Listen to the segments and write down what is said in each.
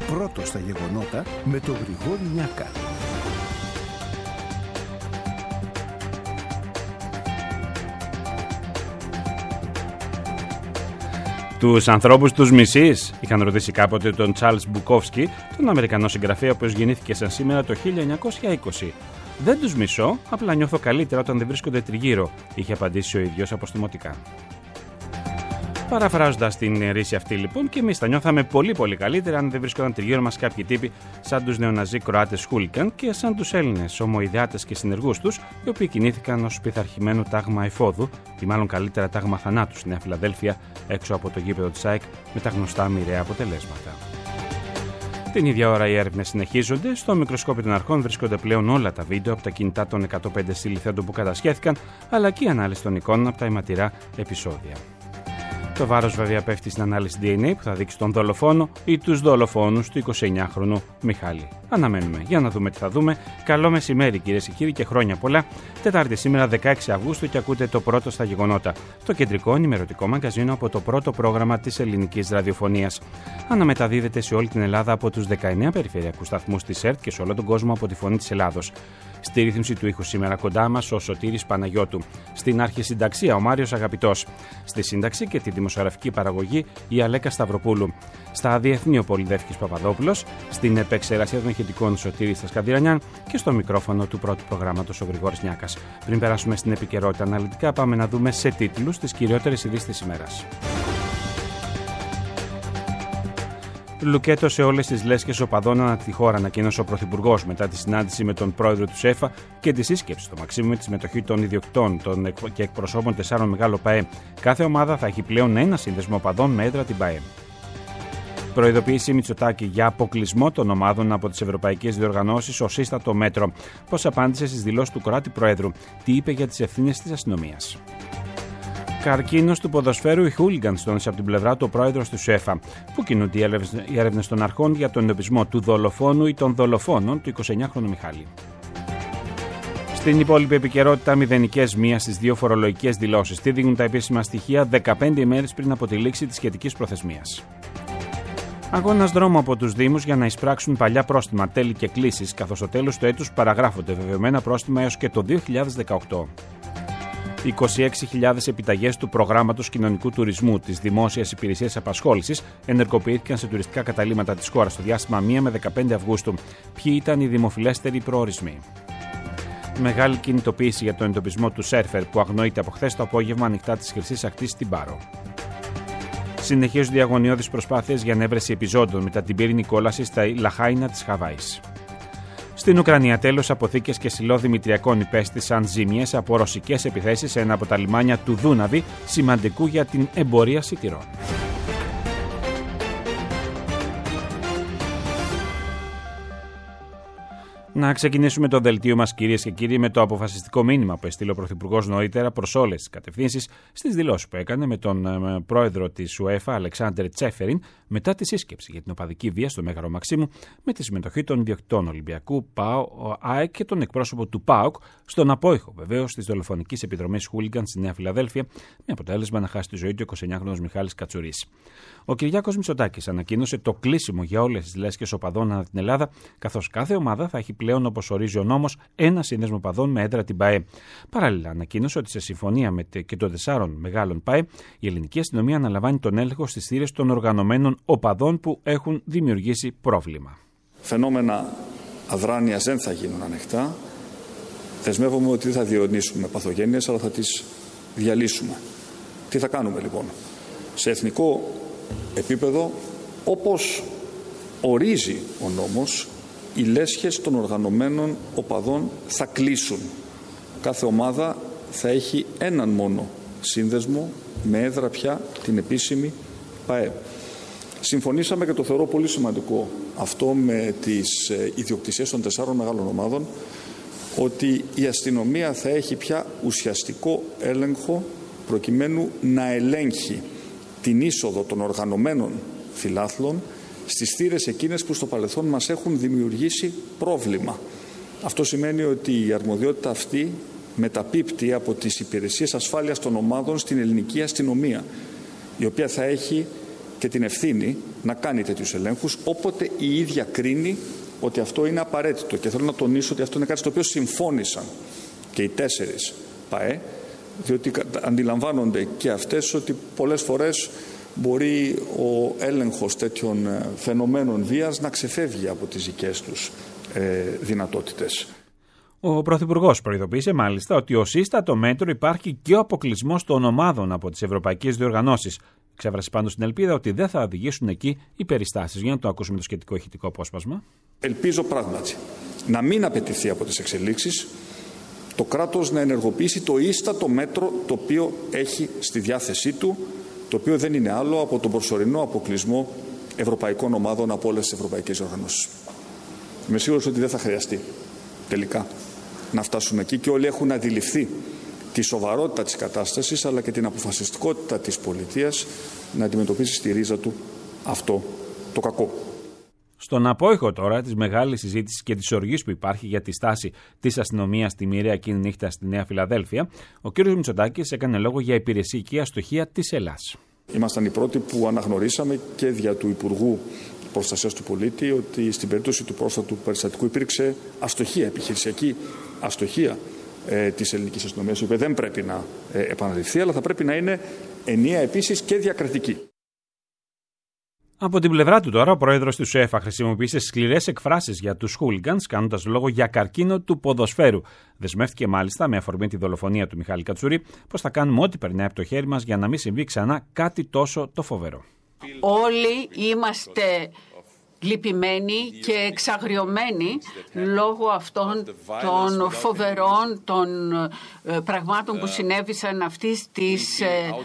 πρώτος στα γεγονότα με τον Γρηγόρη Νιάκα. Τους ανθρώπους τους μισείς, είχαν ρωτήσει κάποτε τον Τσάρλς Μπουκόφσκι, τον Αμερικανό συγγραφέα που γεννήθηκε σαν σήμερα το 1920. «Δεν τους μισώ, απλά νιώθω καλύτερα όταν δεν βρίσκονται τριγύρω», είχε απαντήσει ο ίδιος αποστημωτικά. Παραφράζοντας την ρίση αυτή λοιπόν, και εμείς θα νιώθαμε πολύ πολύ καλύτερα αν δεν βρίσκονταν τριγύρω μας κάποιοι τύποι σαν τους νεοναζί Κροάτες χούλικαν και σαν τους Έλληνες ομοειδεάτες και συνεργούς τους, οι οποίοι κινήθηκαν ως πειθαρχημένο τάγμα εφόδου, ή μάλλον καλύτερα τάγμα θανάτου στη Νέα Φιλαδέλφια, έξω από το γήπεδο της ΑΕΚ, με τα γνωστά μοιραία αποτελέσματα. Την ίδια ώρα οι έρευνες συνεχίζονται. Στο μικροσκόπιο των αρχών βρίσκονται πλέον όλα τα βίντεο από τα κινητά των 105 συλληφθέντων που κατασχέθηκαν, αλλά και η ανάλυση των εικόνων από τα αιματηρά επεισόδια. Το βάρος βέβαια πέφτει στην ανάλυση DNA που θα δείξει τον δολοφόνο ή τους δολοφόνους του 29χρονου Μιχάλη. Αναμένουμε για να δούμε τι θα δούμε. Καλό μεσημέρι κυρίες και κύριοι και χρόνια πολλά. Τετάρτη σήμερα 16 Αυγούστου και ακούτε το πρώτο στα γεγονότα. Το κεντρικό ενημερωτικό μαγκαζίνο από το πρώτο πρόγραμμα της ελληνικής ραδιοφωνίας. Αναμεταδίδεται σε όλη την Ελλάδα από τους 19 περιφερειακούς σταθμούς της ΕΡΤ και σε όλο τον κόσμο από τη Φωνή της Ελλάδος. Στη ρύθμιση του ήχου σήμερα κοντά μας ο Σωτήρης Παναγιώτου. Στην αρχισυνταξία ο Μάριος Αγαπητός. Στη σύνταξη και τη δημοσιογραφική παραγωγή η Αλέκα Σταυροπούλου. Στα διεθνή ο Πολυδεύκης Παπαδόπουλος. Στην επεξεργασία των ηχητικών Σωτήρης Στασκαβδιρανιάν και στο μικρόφωνο του πρώτου προγράμματος ο Γρηγόρης Νιάκας. Πριν περάσουμε στην επικαιρότητα αναλυτικά, πάμε να δούμε σε τίτλους τις κυριότερες ειδήσεις της ημέρας. Λουκέτο σε όλες τις λέσχες οπαδών ανά τη χώρα, ανακοίνωσε ο Πρωθυπουργός μετά τη συνάντηση με τον πρόεδρο του ΣΕΦΑ και τη σύσκεψη στο Μαξίμου με τη συμμετοχή των ιδιοκτών και εκπροσώπων 4 μεγάλων ΠΑΕ. Κάθε ομάδα θα έχει πλέον ένα σύνδεσμο οπαδών με έδρα την ΠΑΕ. Προειδοποίηση Μητσοτάκη για αποκλεισμό των ομάδων από τις ευρωπαϊκές διοργανώσεις ως σύστατο μέτρο. Πώς απάντησε στις δηλώσεις του Κροάτη Προέδρου, τι είπε για τις ευθύνες της αστυνομίας. Καρκίνος του ποδοσφαίρου, οι χούλιγκανς, τόνισε από την πλευρά του ο πρόεδρος του ΣΕΦΑ, που κινούνται οι έρευνες των αρχών για τον εντοπισμό του δολοφόνου ή των δολοφόνων του 29χρονου Μιχάλη. Στην υπόλοιπη επικαιρότητα, μηδενικές μία στις 2 φορολογικές δηλώσεις. Τι δίνουν τα επίσημα στοιχεία 15 ημέρες πριν από τη λήξη της σχετικής προθεσμίας. Αγώνας δρόμου από τους Δήμους για να εισπράξουν παλιά πρόστιμα, τέλη και κλήσεις, καθώς στο τέλος του έτους παραγράφονται βεβαιωμένα πρόστιμα έως και το 2018. 26.000 επιταγές του προγράμματος κοινωνικού τουρισμού της Δημόσιας Υπηρεσίας Απασχόλησης ενεργοποιήθηκαν σε τουριστικά καταλύματα της χώρας στο διάστημα 1 με 15 Αυγούστου. Ποιοι ήταν οι δημοφιλέστεροι προορισμοί? Μεγάλη κινητοποίηση για τον εντοπισμό του σέρφερ που αγνοείται από χθες το απόγευμα ανοιχτά της Χρυσής Ακτής στην Πάρο. Συνεχίζονται οι αγωνιώδεις προσπάθειες για ανέβρεση επιζώντων μετά την πύρινη κόλαση στα Λαχάινα της Χαβάης. Στην Ουκρανία, τέλος, αποθήκες και σιλό δημητριακών υπέστησαν ζημιές από ρωσικές επιθέσεις σε ένα από τα λιμάνια του Δούναβη, σημαντικού για την εμπορία σιτηρών. Να ξεκινήσουμε το δελτίο μας, κυρίες και κύριοι, με το αποφασιστικό μήνυμα που έστειλε ο Πρωθυπουργός νωρίτερα προς όλες τις κατευθύνσεις στις δηλώσεις που έκανε με τον πρόεδρο της UEFA, Αλεξάνδερ Τσέφεριν, μετά τη σύσκεψη για την οπαδική βία στο Μέγαρο Μαξίμου, με τη συμμετοχή των ιδιοκτητών Ολυμπιακού, ΑΕΚ και τον εκπρόσωπο του ΠΑΟΚ, στον απόϊχο βεβαίως της δολοφονικής επιδρομής χούλιγκαν στη Νέα Φιλαδέλφια, με αποτέλεσμα να χάσει τη ζωή του 29χρονος Μιχάλης Κατσουρής. Ο Κυριάκος Μητσοτάκης ανακοίνωσε το κλείσιμο για όλες τις λέσχες οπαδών ανά την Ελλάδα, καθώς κάθε ομάδα θα έχει πλέον, όπως ορίζει ο νόμος, ένα σύνδεσμο οπαδών με έδρα την ΠΑΕ. Παράλληλα, ανακοίνωσε ότι σε συμφωνία και των 4 μεγάλων ΠΑΕ, η ελληνική αστυνομία αναλαμβάνει τον έλεγχο στις θύρες των οργανωμένων οπαδών που έχουν δημιουργήσει πρόβλημα. Φαινόμενα αδράνειας δεν θα γίνουν ανοιχτά. Δεσμεύομαι ότι δεν θα διονύσουμε παθογένειες, αλλά θα τις διαλύσουμε. Τι θα κάνουμε λοιπόν? Σε εθνικό επίπεδο, όπως ορίζει ο νόμος, οι λέσχες των οργανωμένων οπαδών θα κλείσουν. Κάθε ομάδα θα έχει έναν μόνο σύνδεσμο με έδρα πια την επίσημη ΠΑΕ. Συμφωνήσαμε, και το θεωρώ πολύ σημαντικό αυτό, με τις ιδιοκτησίες των 4 μεγάλων ομάδων, ότι η αστυνομία θα έχει πια ουσιαστικό έλεγχο προκειμένου να ελέγχει την είσοδο των οργανωμένων φιλάθλων στις θύρες εκείνες που στο παρελθόν μας έχουν δημιουργήσει πρόβλημα. Αυτό σημαίνει ότι η αρμοδιότητα αυτή μεταπίπτει από τις υπηρεσίες ασφάλειας των ομάδων στην ελληνική αστυνομία, η οποία θα έχει και την ευθύνη να κάνει τέτοιους ελέγχους όποτε η ίδια κρίνει ότι αυτό είναι απαραίτητο. Και θέλω να τονίσω ότι αυτό είναι κάτι στο οποίο συμφώνησαν και οι 4 ΠΑΕ, διότι αντιλαμβάνονται και αυτές ότι πολλές φορές μπορεί ο έλεγχος τέτοιων φαινομένων βίας να ξεφεύγει από τις δικές τους δυνατότητες. Ο Πρωθυπουργός προειδοποίησε μάλιστα ότι ως σύστατο μέτρο υπάρχει και ο αποκλεισμός των ομάδων από τις ευρωπαϊκές διοργανώσεις. Ξέφρασε πάντως την ελπίδα ότι δεν θα οδηγήσουν εκεί οι περιστάσεις. Για να το ακούσουμε το σχετικό ηχητικό απόσπασμα. Ελπίζω πράγματι να μην απαιτηθεί από τις εξελίξεις το κράτος να ενεργοποιήσει το ίστατο μέτρο το οποίο έχει στη διάθεσή του, το οποίο δεν είναι άλλο από τον προσωρινό αποκλεισμό ευρωπαϊκών ομάδων από όλες τις ευρωπαϊκές οργανώσεις. Είμαι σίγουρος ότι δεν θα χρειαστεί τελικά να φτάσουμε εκεί και όλοι έχουν αντιληφθεί τη σοβαρότητα της κατάστασης αλλά και την αποφασιστικότητα της πολιτείας να αντιμετωπίσει στη ρίζα του αυτό το κακό. Στον απόϊχο τώρα της μεγάλης συζήτησης και της οργής που υπάρχει για τη στάση της αστυνομίας στη μοιραία εκείνη νύχτα στη Νέα Φιλαδέλφια, ο κ. Μητσοτάκης έκανε λόγο για υπηρεσιακή αστοχία της Ελλάδας. Ήμασταν οι πρώτοι που αναγνωρίσαμε και δια του Υπουργού Προστασίας του Πολίτη ότι στην περίπτωση του πρόσφατου περιστατικού υπήρξε αστοχία, επιχειρησιακή αστοχία της ελληνικής αστυνομίας, η οποία δεν πρέπει να επαναληφθεί, αλλά θα πρέπει να είναι ενιαία επίσης και διακρατική. Από την πλευρά του τώρα, ο πρόεδρος της UEFA χρησιμοποίησε σκληρές εκφράσεις για τους χούλιγκανς, κάνοντας λόγο για καρκίνο του ποδοσφαίρου. Δεσμεύτηκε μάλιστα, με αφορμή τη δολοφονία του Μιχάλη Κατσουρί, πως θα κάνουμε ό,τι περνάει από το χέρι μας για να μην συμβεί ξανά κάτι τόσο το φοβερό. Όλοι είμαστε λυπημένοι και εξαγριωμένοι λόγω αυτών των φοβερών των πραγμάτων που συνέβησαν αυτής της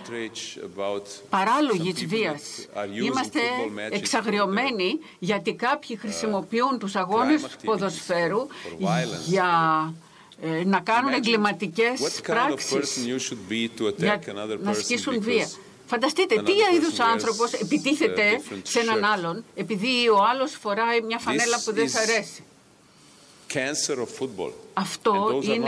παράλογης βίας. Είμαστε εξαγριωμένοι γιατί κάποιοι χρησιμοποιούν τους αγώνες ποδοσφαίρου για να κάνουν εγκληματικές πράξεις, για να ασκήσουν βία. Φανταστείτε τι είδους άνθρωπος επιτίθεται σε έναν άλλον επειδή ο άλλος φοράει μια φανέλα που δεν σ' αρέσει. Αυτό είναι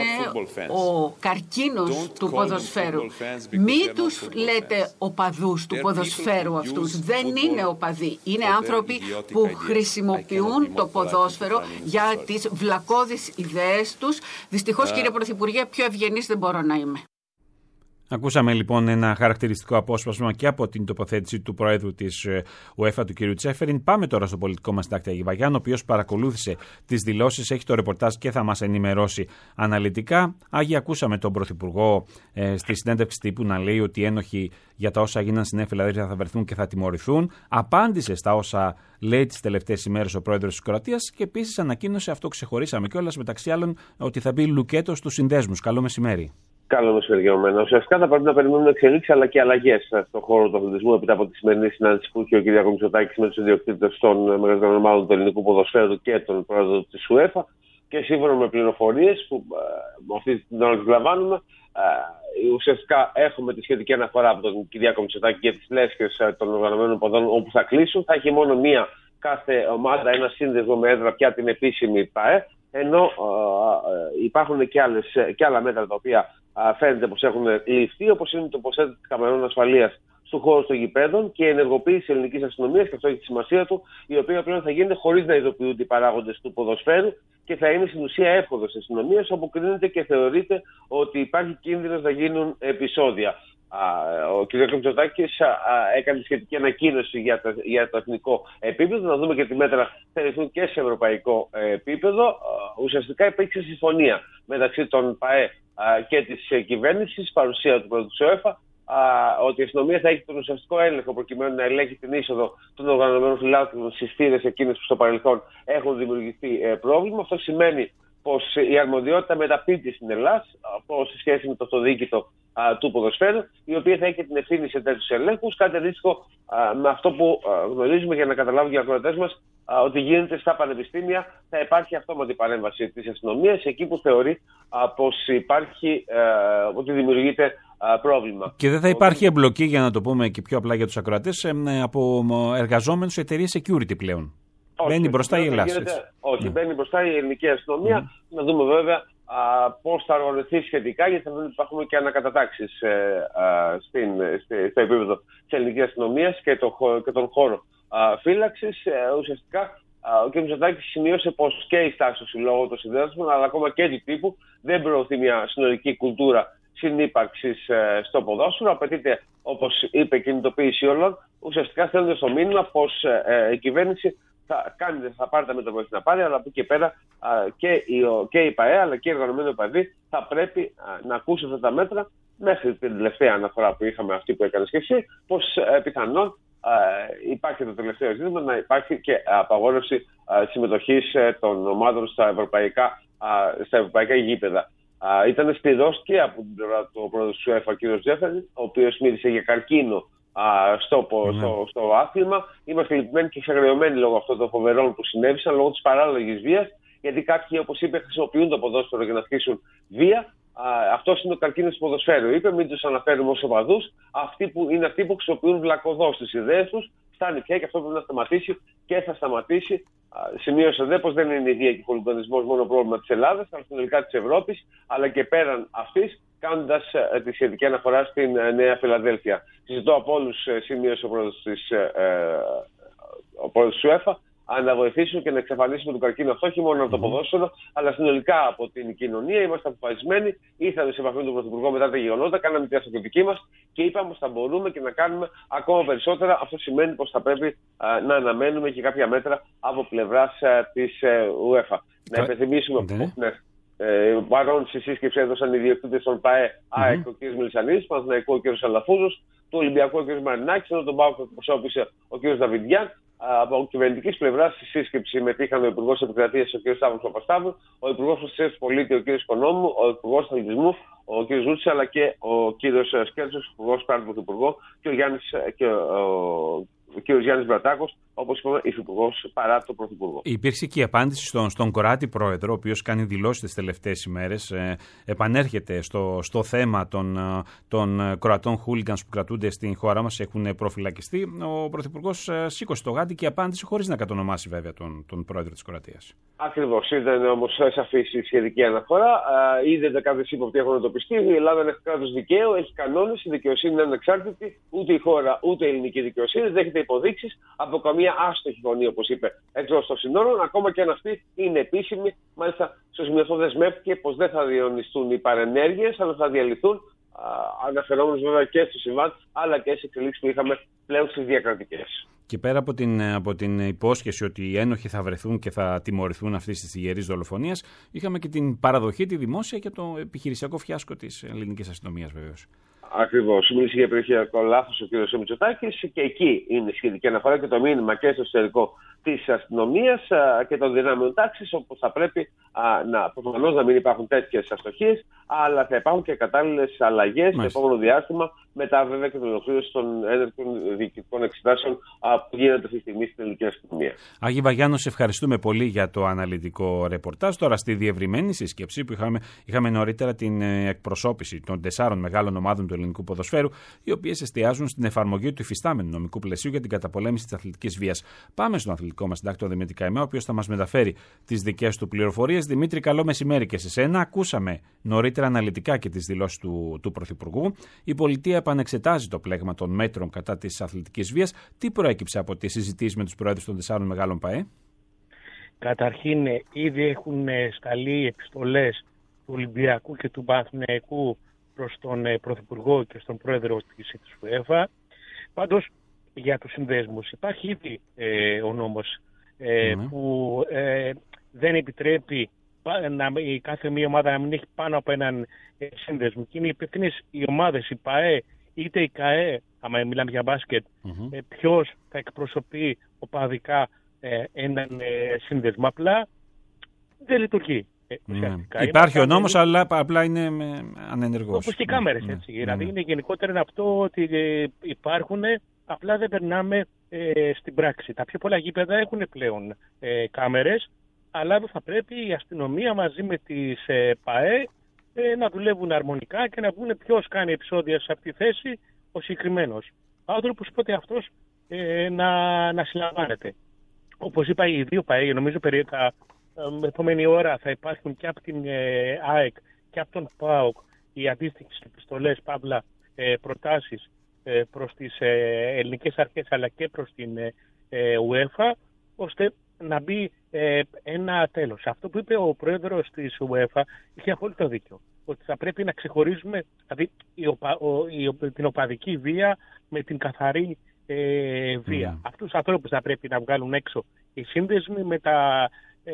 ο καρκίνος του ποδοσφαίρου. Μην τους λέτε οπαδούς του ποδοσφαίρου αυτούς. Δεν είναι οπαδοί. Είναι άνθρωποι που χρησιμοποιούν το ποδόσφαιρο για τις βλακώδεις ιδέες τους. Δυστυχώς, κύριε Πρωθυπουργέ, πιο ευγενής δεν μπορώ να είμαι. Ακούσαμε λοιπόν ένα χαρακτηριστικό απόσπασμα και από την τοποθέτηση του Προέδρου της UEFA, του κ. Τσέφεριν. Πάμε τώρα στο πολιτικό μας συντάκτη Αγιβαγιάννη, ο οποίος παρακολούθησε τις δηλώσεις, έχει το ρεπορτάζ και θα μας ενημερώσει αναλυτικά. Άγιοι, ακούσαμε τον Πρωθυπουργό στη συνέντευξη τύπου να λέει ότι οι ένοχοι για τα όσα έγιναν στην Νέα Φιλαδέλφια θα βρεθούν και θα τιμωρηθούν. Απάντησε στα όσα λέει τις τελευταίες ημέρες ο Πρόεδρος της Κροατίας και επίσης ανακοίνωσε, αυτό ξεχωρίσαμε κιόλας, μεταξύ άλλων, ότι θα μπει λουκέτο στους συνδέσμους. Καλό μεσημέρι. Καλό μεσημέρι. Ουσιαστικά θα πρέπει να περιμένουμε εξελίξεις αλλά και αλλαγές στον χώρο του αθλητισμού έπειτα από τη σημερινή συνάντηση που είχε ο κ. Μητσοτάκης με τους ιδιοκτήτες των μεγάλων ομάδων του ελληνικού ποδοσφαίρου και τον πρόεδρο της UEFA. Και σύμφωνα με πληροφορίες που αυτή την ώρα τις λαμβάνουμε, ουσιαστικά έχουμε τη σχετική αναφορά από τον κ. Μητσοτάκη για τις λέσχες των οργανωμένων ποδών όπου θα κλείσουν. Θα έχει μόνο μία κάθε ομάδα, ένα σύνδεσμο με έδρα πια την επίσημη ΠΑΕ. Ενώ υπάρχουν και άλλα μέτρα τα οποία φαίνεται πως έχουν ληφθεί, όπως είναι το ποσέτο καμερών ασφαλείας στον χώρο των γηπέδων και η ενεργοποίηση της ελληνικής αστυνομίας, και αυτό έχει τη σημασία του, η οποία πλέον θα γίνεται χωρίς να ειδοποιούνται οι παράγοντες του ποδοσφαίρου και θα είναι στην ουσία έφοδος της αστυνομίας, όπου κρίνεται και θεωρείται ότι υπάρχει κίνδυνος να γίνουν επεισόδια. Ο κ. Μητσοτάκης έκανε σχετική ανακοίνωση για το εθνικό επίπεδο. Να δούμε και τι μέτρα θα ληφθούν και σε ευρωπαϊκό επίπεδο. Ουσιαστικά υπήρξε συμφωνία μεταξύ των ΠΑΕ και της κυβέρνησης, παρουσία του Πρόεδρου της UEFA, ότι η αστυνομία θα έχει τον ουσιαστικό έλεγχο προκειμένου να ελέγχει την είσοδο των οργανωμένων φυλάκων στις θύρες εκείνες που στο παρελθόν έχουν δημιουργηθεί πρόβλημα. Αυτό σημαίνει πως η αρμοδιότητα μεταπίπτει στην Ελλάδα σε σχέση με το αυτοδιοίκητο του ποδοσφαίρου, η οποία θα έχει την ευθύνη σε τέτοιους ελέγχους, κάτι αντίστοιχο με αυτό που γνωρίζουμε, για να καταλάβουν οι ακροατές μας, ότι γίνεται στα πανεπιστήμια. Θα υπάρχει αυτόματη παρέμβαση της αστυνομίας εκεί που θεωρεί πως υπάρχει, ότι δημιουργείται πρόβλημα. Και δεν θα υπάρχει εμπλοκή, για να το πούμε και πιο απλά για τους ακροατές, από εργαζόμενους σε εταιρείες security πλέον. Μπαίνει μπροστά η Ελλάδα. Όχι, μπαίνει μπροστά η ελληνική αστυνομία. Να δούμε βέβαια πώς θα οργανωθεί σχετικά, γιατί θα δούμε ότι υπάρχουν και ανακατατάξεις στο επίπεδο της ελληνικής αστυνομίας και τον χώρο φύλαξης. Ουσιαστικά ο κ. Μητσοτάκης σημείωσε πως και η στάση του Συλλόγου των Συνδέσμων, αλλά ακόμα και του τύπου, δεν προωθεί μια συνολική κουλτούρα συνύπαρξης στο ποδόσφαιρο. Απαιτείται, όπως είπε, κινητοποίηση όλων, ουσιαστικά στέλνοντας το μήνυμα πως η κυβέρνηση θα πάρει τα μέτρα που έχει να πάρει, αλλά από εκεί και πέρα και η ΠΑΕ αλλά και οι οργανωμένοι οπαδοί θα πρέπει να ακούσουν αυτά τα μέτρα. Μέχρι την τελευταία αναφορά που είχαμε, αυτή που έκανες και εσύ, πως πιθανόν υπάρχει το τελευταίο ζήτημα να υπάρχει και απαγόρευση συμμετοχής των ομάδων στα ευρωπαϊκά γήπεδα. Ήταν σκληρός και από την πλευρά του πρόεδρου του ΣΟΕΦΑ, κ. Τζέφερη, ο οποίος μίλησε για καρκίνο στο άθλημα. Είμαστε λυπημένοι και εξαγριωμένοι λόγω αυτών των φοβερών που συνέβησαν, λόγω της παράλογης βίας, γιατί κάποιοι, όπως είπε, χρησιμοποιούν το ποδόσφαιρο για να ασκήσουν βία. Αυτός είναι ο καρκίνος του ποδοσφαίρου. Είπε, μην τους αναφέρουμε ως οπαδούς. Αυτοί που χρησιμοποιούν βλακωδώς τις ιδέες τους. Φτάνει πια και αυτό πρέπει να σταματήσει και θα σταματήσει. Σημείωσε δε πως δεν είναι η βία και ο χολιγανισμός μόνο πρόβλημα της Ελλάδας, αλλά συνολικά της Ευρώπης, αλλά και πέραν αυτής, κάνοντας τη σχετική αναφορά στην Νέα Φιλαδέλφια. Συζητώ από όλους, σημείωσε ο πρόεδρος της ΣΟΕΦΑ, να βοηθήσουν και να εξαφανίσουν τον καρκίνο αυτό, όχι μόνο από το ποδόσφαιρο, αλλά συνολικά από την κοινωνία. Είμαστε αποφασισμένοι, ήρθαμε σε επαφή με τον Πρωθυπουργό μετά τα γεγονότα, κάναμε την αυτοκριτική μας και είπαμε πως θα μπορούμε και να κάνουμε ακόμα περισσότερα. Αυτό σημαίνει πως θα πρέπει να αναμένουμε και κάποια μέτρα από πλευράς της UEFA. Να υπενθυμίσουμε παρόν στη σύσκεψη έδωσαν οι διευθύντες των ΠΑΕ, ΑΕΚ, ο κ. Μελισσανίδης, Παναθηναϊκού ο κ. Σαλαφούζος, του Ολυμπιακού ο κ. Μαρινάκης, ενώ τον ΠΑΟΚ εκπροσώπησε ο κ. Δαβιντιάν. Από κυβερνητικής πλευράς στη σύσκεψη συμμετείχαν ο Υπουργός Επικρατείας ο κ. Σταύρος Παπασταύρου, ο Υπουργός Προστασίας του Πολίτη ο κ. Οικονόμου, ο Υπουργός Αθλητισμού ο κ. Ζούτσης, αλλά και ο κ. Σκέρτσος, Υπουργός Πράτη Πρωθυπουργό, και ο Γιάννης Μπρατάκος, όπως είπαμε, υφυπουργός παρά τον Πρωθυπουργό. Υπήρξε και η απάντηση στον Κοράτη πρόεδρο, ο οποίος κάνει δηλώσεις τις τελευταίες ημέρες. Επανέρχεται στο θέμα των Κροατών χούλιγκανς που κρατούνται στην χώρα μας, έχουν προφυλακιστεί. Ο Πρωθυπουργός σήκωσε το γάντι και απάντησε χωρίς να κατονομάσει βέβαια τον πρόεδρο της Κροατίας. Ακριβώς. Ήταν όμως σαφής η σχετική αναφορά. Είδε κάποιες ύποπτοι έχουν εντοπιστεί. Η Ελλάδα είναι κράτος δικαίου, έχει κανόνες, η δικαιοσύνη είναι ανεξάρτητη. Ούτε η χώρα ούτε η ελληνική δικαιοσύνη δέχεται υποδείξεις από καμία άστοχη φωνή, όπως είπε, εκτός των συνόρων, ακόμα και αν αυτή είναι επίσημη. Μάλιστα, στο σημείο αυτό δεσμεύτηκε πως δεν θα διονυστούν οι παρενέργειες, αλλά θα διαλυθούν, αναφερόμενος βέβαια και στο συμβάν, αλλά και στις εξελίξεις που είχαμε πλέον στις διακρατικές. Και πέρα από την υπόσχεση ότι οι ένοχοι θα βρεθούν και θα τιμωρηθούν αυτής της θυγερής δολοφονίας, είχαμε και την παραδοχή, τη δημόσια και το επιχειρησιακό φιάσκο της ελληνικής αστυνομίας βεβαίως. Ακριβώς. Μίλησε για περιοχικό λάθος ο κ. Μητσοτάκης και εκεί είναι σχετική αναφορά και το μήνυμα και στο εσωτερικό της αστυνομίας και των δυνάμεων τάξης, όπου θα πρέπει προφανώς να μην υπάρχουν τέτοιες αστοχίες, αλλά θα υπάρχουν και κατάλληλες αλλαγές στο επόμενο διάστημα, μετά βέβαια και την ολοκλήρωση των έναρκτων διοικητικών εξετάσεων που γίνεται αυτή τη στιγμή στην ελληνική αστυνομία. Άγη Βαγιάννο, σε ευχαριστούμε πολύ για το αναλυτικό ρεπορτάζ. Τώρα στη διευρυμένη σύσκεψη που είχαμε νωρίτερα την εκπροσώπηση των 4 μεγάλων ομάδων του ελληνικού ποδοσφαίρου, οι οποίες εστιάζουν στην εφαρμογή του υφιστάμενου νομικού πλαισίου για την καταπολέμηση της αθλητικής βίας. Πάμε στον αθλητικό μας συντάκτη, τον Δημήτρη Καημά, ο οποίος θα μας μεταφέρει τις δικές του πληροφορίες. Δημήτρη, καλό μεσημέρι και σε σένα. Ακούσαμε νωρίτερα αναλυτικά και τις δηλώσεις του Πρωθυπουργού. Η πολιτεία επανεξετάζει το πλέγμα των μέτρων κατά της αθλητικής βίας. Τι προέκυψε από τις συζητήσεις με τους προέδρους των 4 μεγάλων ΠΑΕ? Καταρχήν, ήδη έχουν σταλεί επιστολές του Ολυμπιακού και του Παναθηναϊκού προς τον Πρωθυπουργό και στον Πρόεδρο της UEFA. Πάντως, για τους συνδέσμους υπάρχει ήδη ο νόμος που δεν επιτρέπει η κάθε μία ομάδα να μην έχει πάνω από έναν σύνδεσμο. Και είναι υπευθύνες οι ομάδες, η ΠΑΕ είτε η ΚΑΕ, άμα μιλάμε για μπάσκετ, ποιος θα εκπροσωπεί οπαδικά έναν σύνδεσμο. Απλά δεν λειτουργεί. Υπάρχει ο νόμος, αλλά απλά είναι ανενεργός. Όπως και οι κάμερες, έτσι. Δηλαδή είναι γενικότερα αυτό ότι υπάρχουν, απλά δεν περνάμε στην πράξη. Τα πιο πολλά γήπεδα έχουν πλέον κάμερες, αλλά θα πρέπει η αστυνομία μαζί με τις ΠΑΕ να δουλεύουν αρμονικά και να βγουν ποιος κάνει επεισόδια σε αυτή τη θέση, ο συγκεκριμένος άνθρωπος, οπότε αυτός να συλλαμβάνεται. Όπως είπα, οι 2 ΠΑΕ, νομίζω περίεργα, επόμενη ώρα θα υπάρχουν και από την ΑΕΚ και από τον ΠΑΟΚ οι αντίστοιχες επιστολές, παύλα προτάσεις προς τις ελληνικές αρχές αλλά και προς την UEFA, ώστε να μπει ένα τέλος. Αυτό που είπε ο πρόεδρος της UEFA είχε απόλυτο δίκιο. Ότι θα πρέπει να ξεχωρίζουμε δηλαδή, την οπαδική βία με την καθαρή βία. Αυτούς τους ανθρώπους θα πρέπει να βγάλουν έξω οι σύνδεσμοι με τα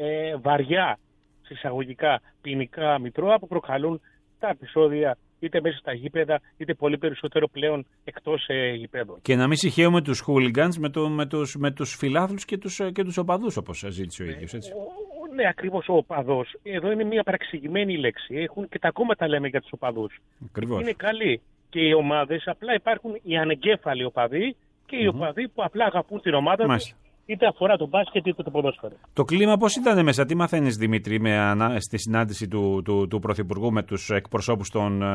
βαριά, εισαγωγικά, ποινικά μητρώα που προκαλούν τα επεισόδια είτε μέσα στα γήπεδα, είτε πολύ περισσότερο πλέον εκτός γηπέδων. Και να μην συγχαίουμε τους χούλιγκανς με τους φιλάθλους και τους οπαδούς, όπως ζήτησε ο ίδιος, έτσι. Ναι, ακριβώς, ο οπαδός. Εδώ είναι μια παραξηγημένη λέξη. Έχουν και τα κόμματα λέμε για τους οπαδούς. Ακριβώς. Είναι καλοί και οι ομάδες, απλά υπάρχουν οι ανεγκέφαλοι οπαδοί και οι οπαδοί που απλά αγαπούν την ομάδα τους. Είτε αφορά το μπάσκετ είτε το ποδόσφαιρο. Το κλίμα πώς ήταν μέσα, τι μαθαίνεις Δημήτρη στη συνάντηση του Πρωθυπουργού με τους εκπροσώπους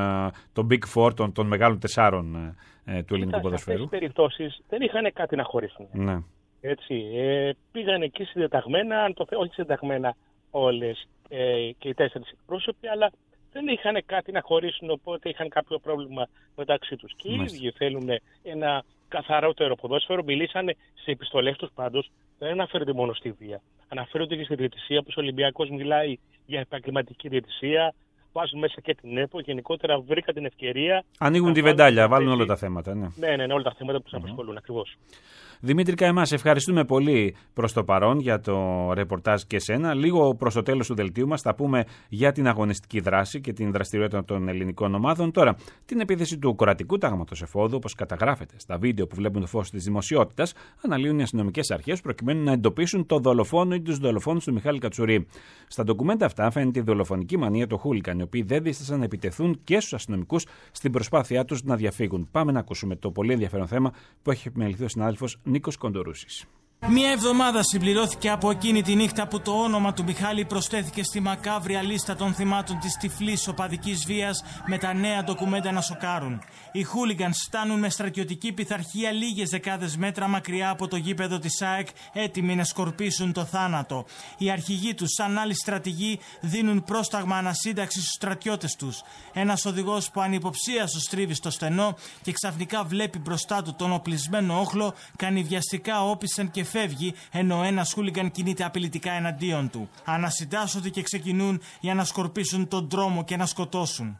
των Big Four, των μεγάλων τεσσάρων του ελληνικού ποδοσφαίρου? Σε αυτές τις περιπτώσεις δεν είχαν κάτι να χωρίσουν. Ναι. Έτσι, πήγαν εκεί συντεταγμένα, όχι συντεταγμένα όλες και οι 4 εκπρόσωποι, αλλά δεν είχαν κάτι να χωρίσουν, οπότε είχαν κάποιο πρόβλημα μεταξύ τους. Και οι ίδιοι θέλουν ένα καθαρότερο ποδόσφαιρο. Μιλήσανε σε επιστολές τους πάντως, δεν αναφέρονται μόνο στη βία. Αναφέρονται και στη διαιτησία, όπως ο Ολυμπιακός μιλάει για επαγγελματική διαιτησία. Βάζουν μέσα και την ΕΠΟ. Γενικότερα βρήκα την ευκαιρία. Ανοίγουν τη βεντάλια, βάλουν όλα τα θέματα. Ναι, όλα τα θέματα που τους απασχολούν ακριβώς. Δημήτρη Καημά, ευχαριστούμε πολύ προς το παρόν για το ρεπορτάζ και εσένα. Λίγο προς το τέλος του δελτίου μας θα πούμε για την αγωνιστική δράση και την δραστηριότητα των ελληνικών ομάδων. Τώρα, την επίθεση του κροατικού τάγματος εφόδου, όπως καταγράφεται στα βίντεο που βλέπουν το φως της δημοσιότητας, αναλύουν οι αστυνομικές αρχές προκειμένου να εντοπίσουν το δολοφόνο ή τους δολοφόνους του Μιχάλη Κατσουρί. Στα ντοκουμέντα αυτά φαίνεται η δολοφονική μανία των χούλικαν, οι οποίοι δεν δίστασαν να επιτεθούν και στους αστυνομικούς στην προσπάθειά τους να διαφύγουν. Πάμε να ακούσουμε το πολύ ενδιαφέρον θέμα που έχει επιμεληθεί ο συνάδελφος Νίκος Κοντορούσης. Μία εβδομάδα συμπληρώθηκε από εκείνη τη νύχτα που το όνομα του Μιχάλη προσθέθηκε στη μακάβρια λίστα των θυμάτων της τυφλής οπαδικής βίας, με τα νέα ντοκουμέντα να σοκάρουν. Οι χούλιγκανς φτάνουν με στρατιωτική πειθαρχία λίγες δεκάδες μέτρα μακριά από το γήπεδο της ΑΕΚ, έτοιμοι να σκορπίσουν το θάνατο. Οι αρχηγοί τους, σαν άλλοι στρατηγοί, δίνουν πρόσταγμα ανασύνταξη στους στρατιώτες τους. Ένας οδηγός που ανυποψίαστος στρίβει στο στενό και ξαφνικά βλέπει μπροστά του τον οπλισμένο όχλο, κάνει βιαστικά όπισθεν και φεύγει, ενώ ένας χούλιγκαν κινείται απειλητικά εναντίον του. Ανασυντάσσονται και ξεκινούν για να σκορπίσουν τον δρόμο και να σκοτώσουν.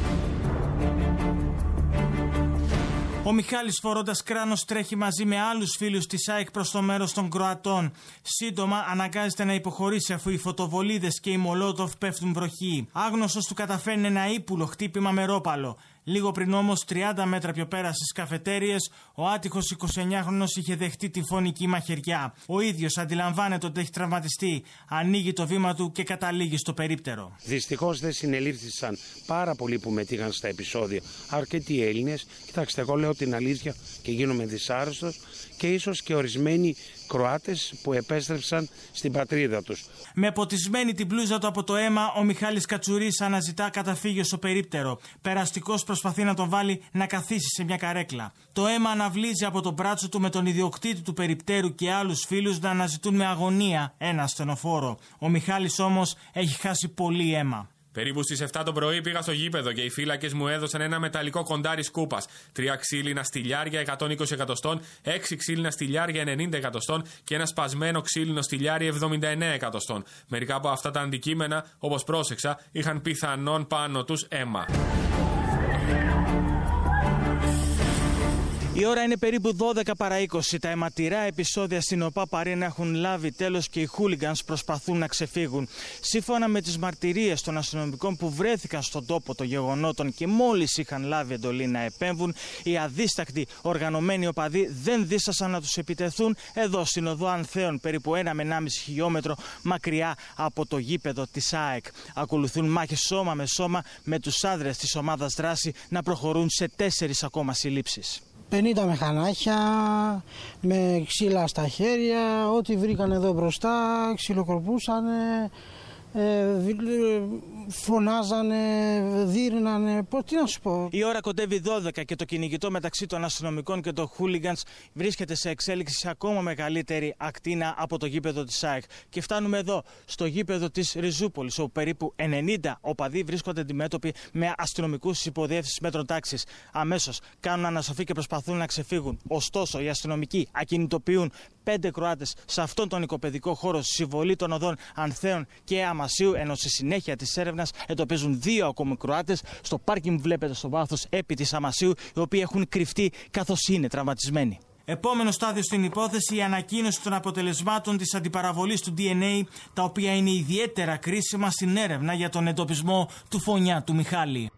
Ο Μιχάλης, φορώντας κράνος, τρέχει μαζί με άλλους φίλους της ΑΕΚ προς το μέρος των Κροατών. Σύντομα αναγκάζεται να υποχωρήσει αφού οι φωτοβολίδες και οι μολότοφ πέφτουν βροχή. Άγνωστος του καταφέρνει ένα ύπουλο χτύπημα με ρόπαλο. Λίγο πριν όμως, 30 μέτρα πιο πέρα στις καφετέριες, ο άτυχος 29χρονος είχε δεχτεί τη φωνική μαχαιριά. Ο ίδιος αντιλαμβάνεται ότι έχει τραυματιστεί, ανοίγει το βήμα του και καταλήγει στο περίπτερο. Δυστυχώς δεν συνελήφθησαν πάρα πολλοί που μετήχαν στα επεισόδια. Αρκετοί Έλληνες. Κοιτάξτε, εγώ λέω την αλήθεια και γίνομαι δυσάρεστος, και ίσως και ορισμένοι Κροάτες που επέστρεψαν στην πατρίδα τους. Με ποτισμένη την μπλούζα του από το αίμα, ο Μιχάλης Κατσουρής αναζητά καταφύγιο στο περίπτερο. Περαστικός προσπαθεί να τον βάλει να καθίσει σε μια καρέκλα. Το αίμα αναβλύζει από τον μπράτσο του, με τον ιδιοκτήτη του περιπτέρου και άλλους φίλους να αναζητούν με αγωνία ένα ασθενοφόρο. Ο Μιχάλης όμως έχει χάσει πολύ αίμα. Περίπου στις 7 το πρωί πήγα στο γήπεδο και οι φύλακες μου έδωσαν ένα μεταλλικό κοντάρι σκούπας, 3 ξύλινα στυλιάρια 120 εκατοστών, 6 ξύλινα στυλιάρια 90 εκατοστών και ένα σπασμένο ξύλινο στυλιάρι 79 εκατοστών. Μερικά από αυτά τα αντικείμενα, όπως πρόσεξα, είχαν πιθανόν πάνω τους αίμα. Η ώρα είναι περίπου 12 παρά 20. Τα αιματηρά επεισόδια στην ΟΠΑ Παρίνα έχουν λάβει τέλος και οι χούλιγκανς προσπαθούν να ξεφύγουν. Σύμφωνα με τις μαρτυρίες των αστυνομικών που βρέθηκαν στον τόπο των γεγονότων και μόλις είχαν λάβει εντολή να επέμβουν, οι αδίστακτοι οργανωμένοι οπαδοί δεν δίστασαν να τους επιτεθούν εδώ στην οδό Ανθέων, περίπου 1 με 1,5 χιλιόμετρο μακριά από το γήπεδο της ΑΕΚ. Ακολουθούν μάχες σώμα με σώμα, με τους άνδρες της ομάδας δράση να προχωρούν σε 4 ακόμα συλλήψεις. 50 μεχανάκια, με ξύλα στα χέρια, ό,τι βρήκαν εδώ μπροστά, ξυλοκροπούσανε, φωνάζανε, δείρνανε, τι να σου πω. Η ώρα κοντεύει 12 και το κυνηγητό μεταξύ των αστυνομικών και των χούλιγκανς βρίσκεται σε εξέλιξη σε ακόμα μεγαλύτερη ακτίνα από το γήπεδο της ΑΕΚ. Και φτάνουμε εδώ, στο γήπεδο της Ριζούπολης, όπου περίπου 90 οπαδοί βρίσκονται αντιμέτωποι με αστυνομικούς υποδιεύσεις μέτρων τάξης. Αμέσως κάνουν ανασοφή και προσπαθούν να ξεφύγουν. Ωστόσο, οι αστυνομικοί ακινητοποιούν 5 Κροάτες σε αυτόν τον οικοπαιδικό χώρο συμβολή των οδών Ανθέων και Αμασίου, ενώ στη συνέχεια της έρευνας εντοπίζουν 2 ακόμη Κροάτες στο πάρκινγκ, βλέπετε στο βάθος επί της Αμασίου, οι οποίοι έχουν κρυφτεί καθώς είναι τραυματισμένοι. Επόμενο στάδιο στην υπόθεση, η ανακοίνωση των αποτελεσμάτων της αντιπαραβολής του DNA, τα οποία είναι ιδιαίτερα κρίσιμα στην έρευνα για τον εντοπισμό του Φωνιά του Μιχάλη.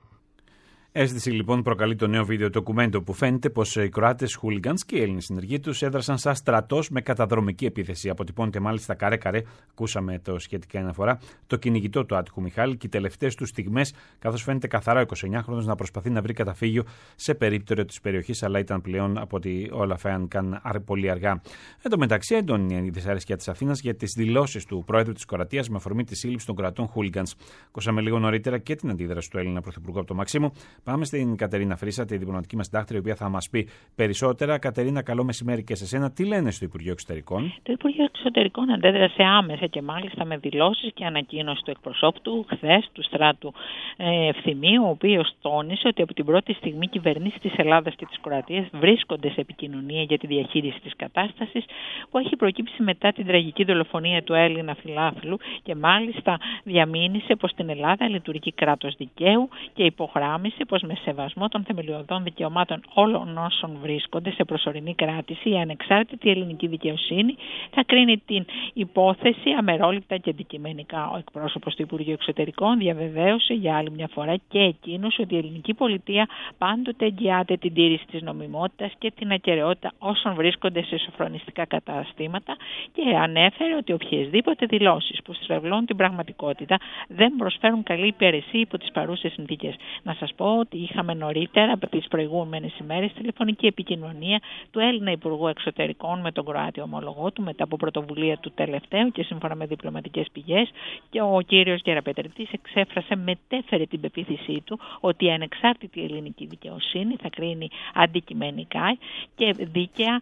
Αίσθηση λοιπόν προκαλεί το νέο βίντεο ντοκουμέντο που φαίνεται πως οι Κροάτες χούλιγκανς και οι Έλληνες συνεργοί τους έδρασαν σαν στρατός με καταδρομική επίθεση. Αποτυπώνεται μάλιστα καρέ-καρέ, ακούσαμε το σχετικά αναφορά, το κυνηγητό του άτυχου Μιχάλη και οι τελευταίες του στιγμές, καθώς φαίνεται καθαρά ο 29χρονος να προσπαθεί να βρει καταφύγιο σε περίπτερο της περιοχής, αλλά ήταν πλέον από ότι όλα φαίνονταν πολύ αργά. Εν τω μεταξύ, έντονη η δυσαρέσκεια της Αθήνας για τις δηλώσεις του πρόεδρου της Κροατίας με αφορμή τη σύλληψη των Κροατών χούλιγκανς. Ακούσαμε λίγο νωρίτερα και την αντίδραση του Έλληνα πρωθυπουργού από το Μαξίμου. Πάμε στην Κατερίνα Φρύσα, τη διπλωματική μας συντάκτρια, η οποία θα μας πει περισσότερα. Κατερίνα, καλό μεσημέρι και σε σένα. Τι λένε στο Υπουργείο Εξωτερικών? Το Υπουργείο Εξωτερικών αντέδρασε άμεσα και μάλιστα με δηλώσεις και ανακοίνωση του εκπροσώπου του χθες, του Στράτου Ευθυμίου, ο οποίος τόνισε ότι από την πρώτη στιγμή οι κυβερνήσεις της Ελλάδας και της Κροατίας βρίσκονται σε επικοινωνία για τη διαχείριση της κατάστασης που έχει προκύψει μετά την τραγική δολοφονία του Έλληνα φιλάθλου και μάλιστα διαμήνυσε πως στην Ελλάδα λειτουργεί κράτος δικαίου και υπογράμμισε πως με σεβασμό των θεμελιωδών δικαιωμάτων όλων όσων βρίσκονται σε προσωρινή κράτηση, η ανεξάρτητη ελληνική δικαιοσύνη θα κρίνει την υπόθεση αμερόληπτα και αντικειμενικά. Ο εκπρόσωπος του Υπουργείου Εξωτερικών διαβεβαίωσε για άλλη μια φορά και εκείνος ότι η ελληνική πολιτεία πάντοτε εγγυάται την τήρηση της νομιμότητας και την ακεραιότητα όσων βρίσκονται σε σοφρονιστικά καταστήματα και ανέφερε ότι οποιασδήποτε δηλώσεις που στρεβλώνουν την πραγματικότητα δεν προσφέρουν καλή υπηρεσία υπό τις παρούσες συνθήκες. Να σας πω ότι είχαμε νωρίτερα από τις προηγούμενες ημέρες τηλεφωνική επικοινωνία του Έλληνα Υπουργού Εξωτερικών με τον Κροάτι ομολογό του μετά από πρωτοβουλία του τελευταίου και σύμφωνα με διπλωματικές πηγές, και ο κύριος Γεραπετρετής μετέφερε την πεποίθησή του ότι η ανεξάρτητη ελληνική δικαιοσύνη θα κρίνει αντικειμενικά και δίκαια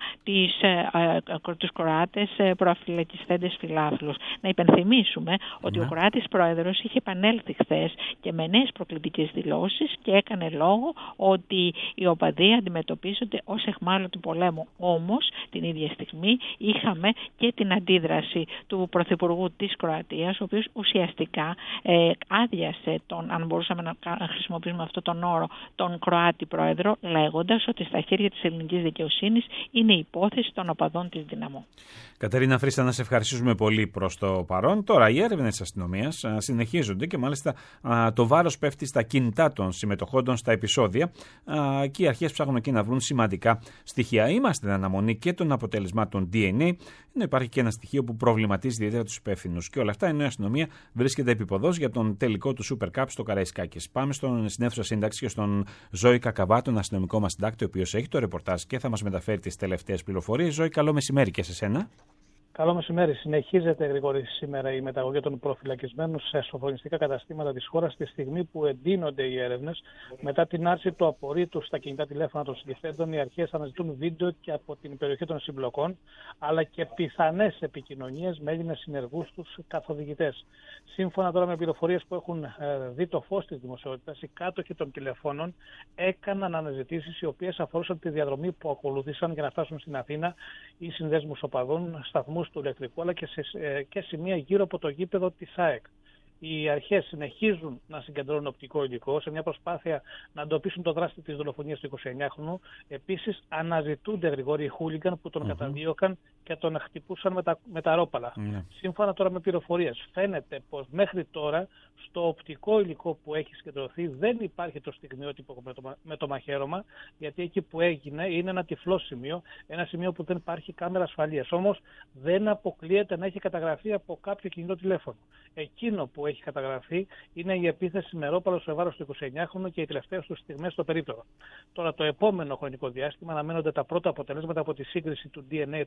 τους Κροάτες προαφυλακιστέντες φιλάθλους. Να υπενθυμίσουμε ότι ο Κροάτης πρόεδρος είχε επανέλθει χθες και με νέες προκλητικές δηλώσεις και έκανε λόγο ότι οι οπαδοί αντιμετωπίζονται ως αιχμάλωτοι πολέμου. Όμως την ίδια στιγμή είχαμε και την αντίδραση του Πρωθυπουργού της Κροατίας, ο οποίος ουσιαστικά άδειασε αν μπορούσαμε να χρησιμοποιήσουμε αυτόν τον όρο, τον Κροάτι πρόεδρο, λέγοντας ότι στα χέρια της ελληνικής δικαιοσύνης είναι η υπόθεση των οπαδών της Δυναμό. Κατερίνα Φρύσα, να σε ευχαριστήσουμε πολύ προς το παρόν. Τώρα, οι έρευνες της αστυνομίας συνεχίζονται και μάλιστα το βάρος πέφτει στα κινητά των συμμετοχόντων στα επεισόδια και οι αρχές ψάχνουν εκεί να βρουν σημαντικά στοιχεία. Είμαστε στην αναμονή και των αποτελεσμάτων DNA, ενώ υπάρχει και ένα στοιχείο που προβληματίζει ιδιαίτερα τους υπεύθυνους. Και όλα αυτά ενώ η αστυνομία βρίσκεται επίποδος για τον τελικό του Super Cup στο Καραϊσκάκης. Πάμε στην αίθουσα σύνταξη και στον Ζώη Κακαβά, τον αστυνομικό μας συντάκτη, ο οποίος έχει το ρεπορτάζ και θα μας μεταφέρει τις τελευταίες πληροφορίες. Ζώη, καλό μεσημέρι και σε σένα. Καλό μεσημέρι. Συνεχίζεται, Γρηγόρη, σήμερα η μεταγωγή των προφυλακισμένων σε σοφρονιστικά καταστήματα της χώρας, τη στιγμή που εντείνονται οι έρευνες. Μετά την άρση του απορρίτου στα κινητά τηλέφωνα των συλληφθέντων, οι αρχές αναζητούν βίντεο και από την περιοχή των συμπλοκών, αλλά και πιθανές επικοινωνίες με Έλληνες συνεργούς τους καθοδηγητές. Σύμφωνα τώρα με πληροφορίες που έχουν δει το φως της δημοσιότητας, οι κάτοχοι των τηλεφώνων έκαναν αναζητήσεις οι οποίες αφορούσαν τη διαδρομή που ακολούθησαν για να φτάσουν στην Αθήνα ή συνδέσμους οπαδών, σταθμούς του ηλεκτρικού, αλλά και σημεία γύρω από το γήπεδο της ΑΕΚ. Οι αρχές συνεχίζουν να συγκεντρώνουν οπτικό υλικό σε μια προσπάθεια να εντοπίσουν το δράστη της δολοφονίας του 29χρονου. Επίσης, αναζητούνται, Γρηγόρη, οι χούλιγκαν που τον καταδίωκαν και τον χτυπούσαν με τα ρόπαλα. Σύμφωνα τώρα με πληροφορίες, φαίνεται πως μέχρι τώρα στο οπτικό υλικό που έχει συγκεντρωθεί δεν υπάρχει το στιγμιότυπο με το μαχαίρωμα, γιατί εκεί που έγινε είναι ένα τυφλό σημείο, ένα σημείο που δεν υπάρχει κάμερα ασφαλείας. Όμως δεν αποκλείεται να έχει καταγραφεί από κάποιο κινητό τηλέφωνο. Εκείνο που έχει καταγραφεί είναι η επίθεση με ρόπαλο σε βάρος του 29χρονου και οι τελευταίες του στιγμές στο περίπτερο. Τώρα, το επόμενο χρονικό διάστημα αναμένονται τα πρώτα αποτελέσματα από τη σύγκριση του DNA των συλληφθέντων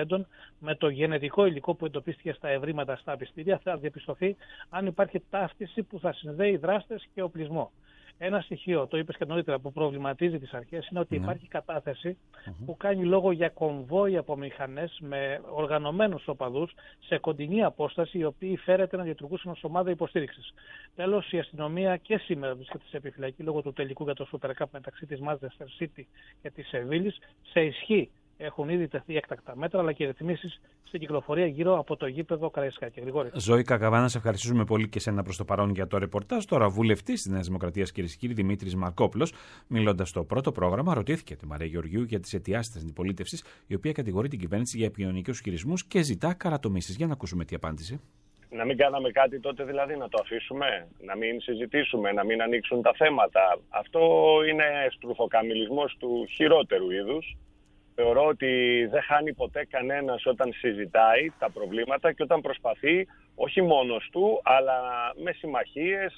δοκιμέντων, με το γενετικό υλικό που εντοπίστηκε στα ευρήματα στα πιστήρια, θα διαπιστωθεί αν υπάρχει ταύτιση που θα συνδέει δράστες και οπλισμό. Ένα στοιχείο, το είπες και νωρίτερα, που προβληματίζει τις αρχές είναι ότι υπάρχει κατάθεση που κάνει λόγο για κομβόι από μηχανές με οργανωμένους οπαδούς σε κοντινή απόσταση, οι οποίοι φέρεται να διατουργούσαν ως ομάδα υποστήριξης. Τέλος, η αστυνομία και σήμερα βρίσκεται σε επιφυλακή λόγω του τελικού για το Super Cup μεταξύ της Manchester City και της Σεβίλης. Σε ισχύ έχουν ήδη τεθεί έκτακτα μέτρα, αλλά και ρυθμίσεις στην κυκλοφορία γύρω από το γήπεδο Καραϊσκάκη. Γρηγόρη. Ζωή Κακαβάνα, σε ευχαριστούμε πολύ και σένα προς το παρόν για το ρεπορτάζ. Τώρα, βουλευτής της Νέας Δημοκρατίας, κυρίες και κύριοι, Δημήτρης Μαρκόπουλος, μιλώντας στο πρώτο πρόγραμμα, ρωτήθηκε τη Μαρία Γεωργιού για τις αιτιάσεις της αντιπολίτευσης, η οποία κατηγορεί την κυβέρνηση για επικοινωνικούς χειρισμούς και ζητά καρατομήσεις. Για να ακούσουμε τι απάντησε. Να μην κάναμε κάτι τότε, δηλαδή να το αφήσουμε, να μην συζητήσουμε, να μην ανοίξουν τα θέματα. Αυτό είναι στρουφοκαμιλισμός του χειρότερου είδους. Θεωρώ ότι δεν χάνει ποτέ κανένας όταν συζητάει τα προβλήματα και όταν προσπαθεί όχι μόνος του, αλλά με συμμαχίες,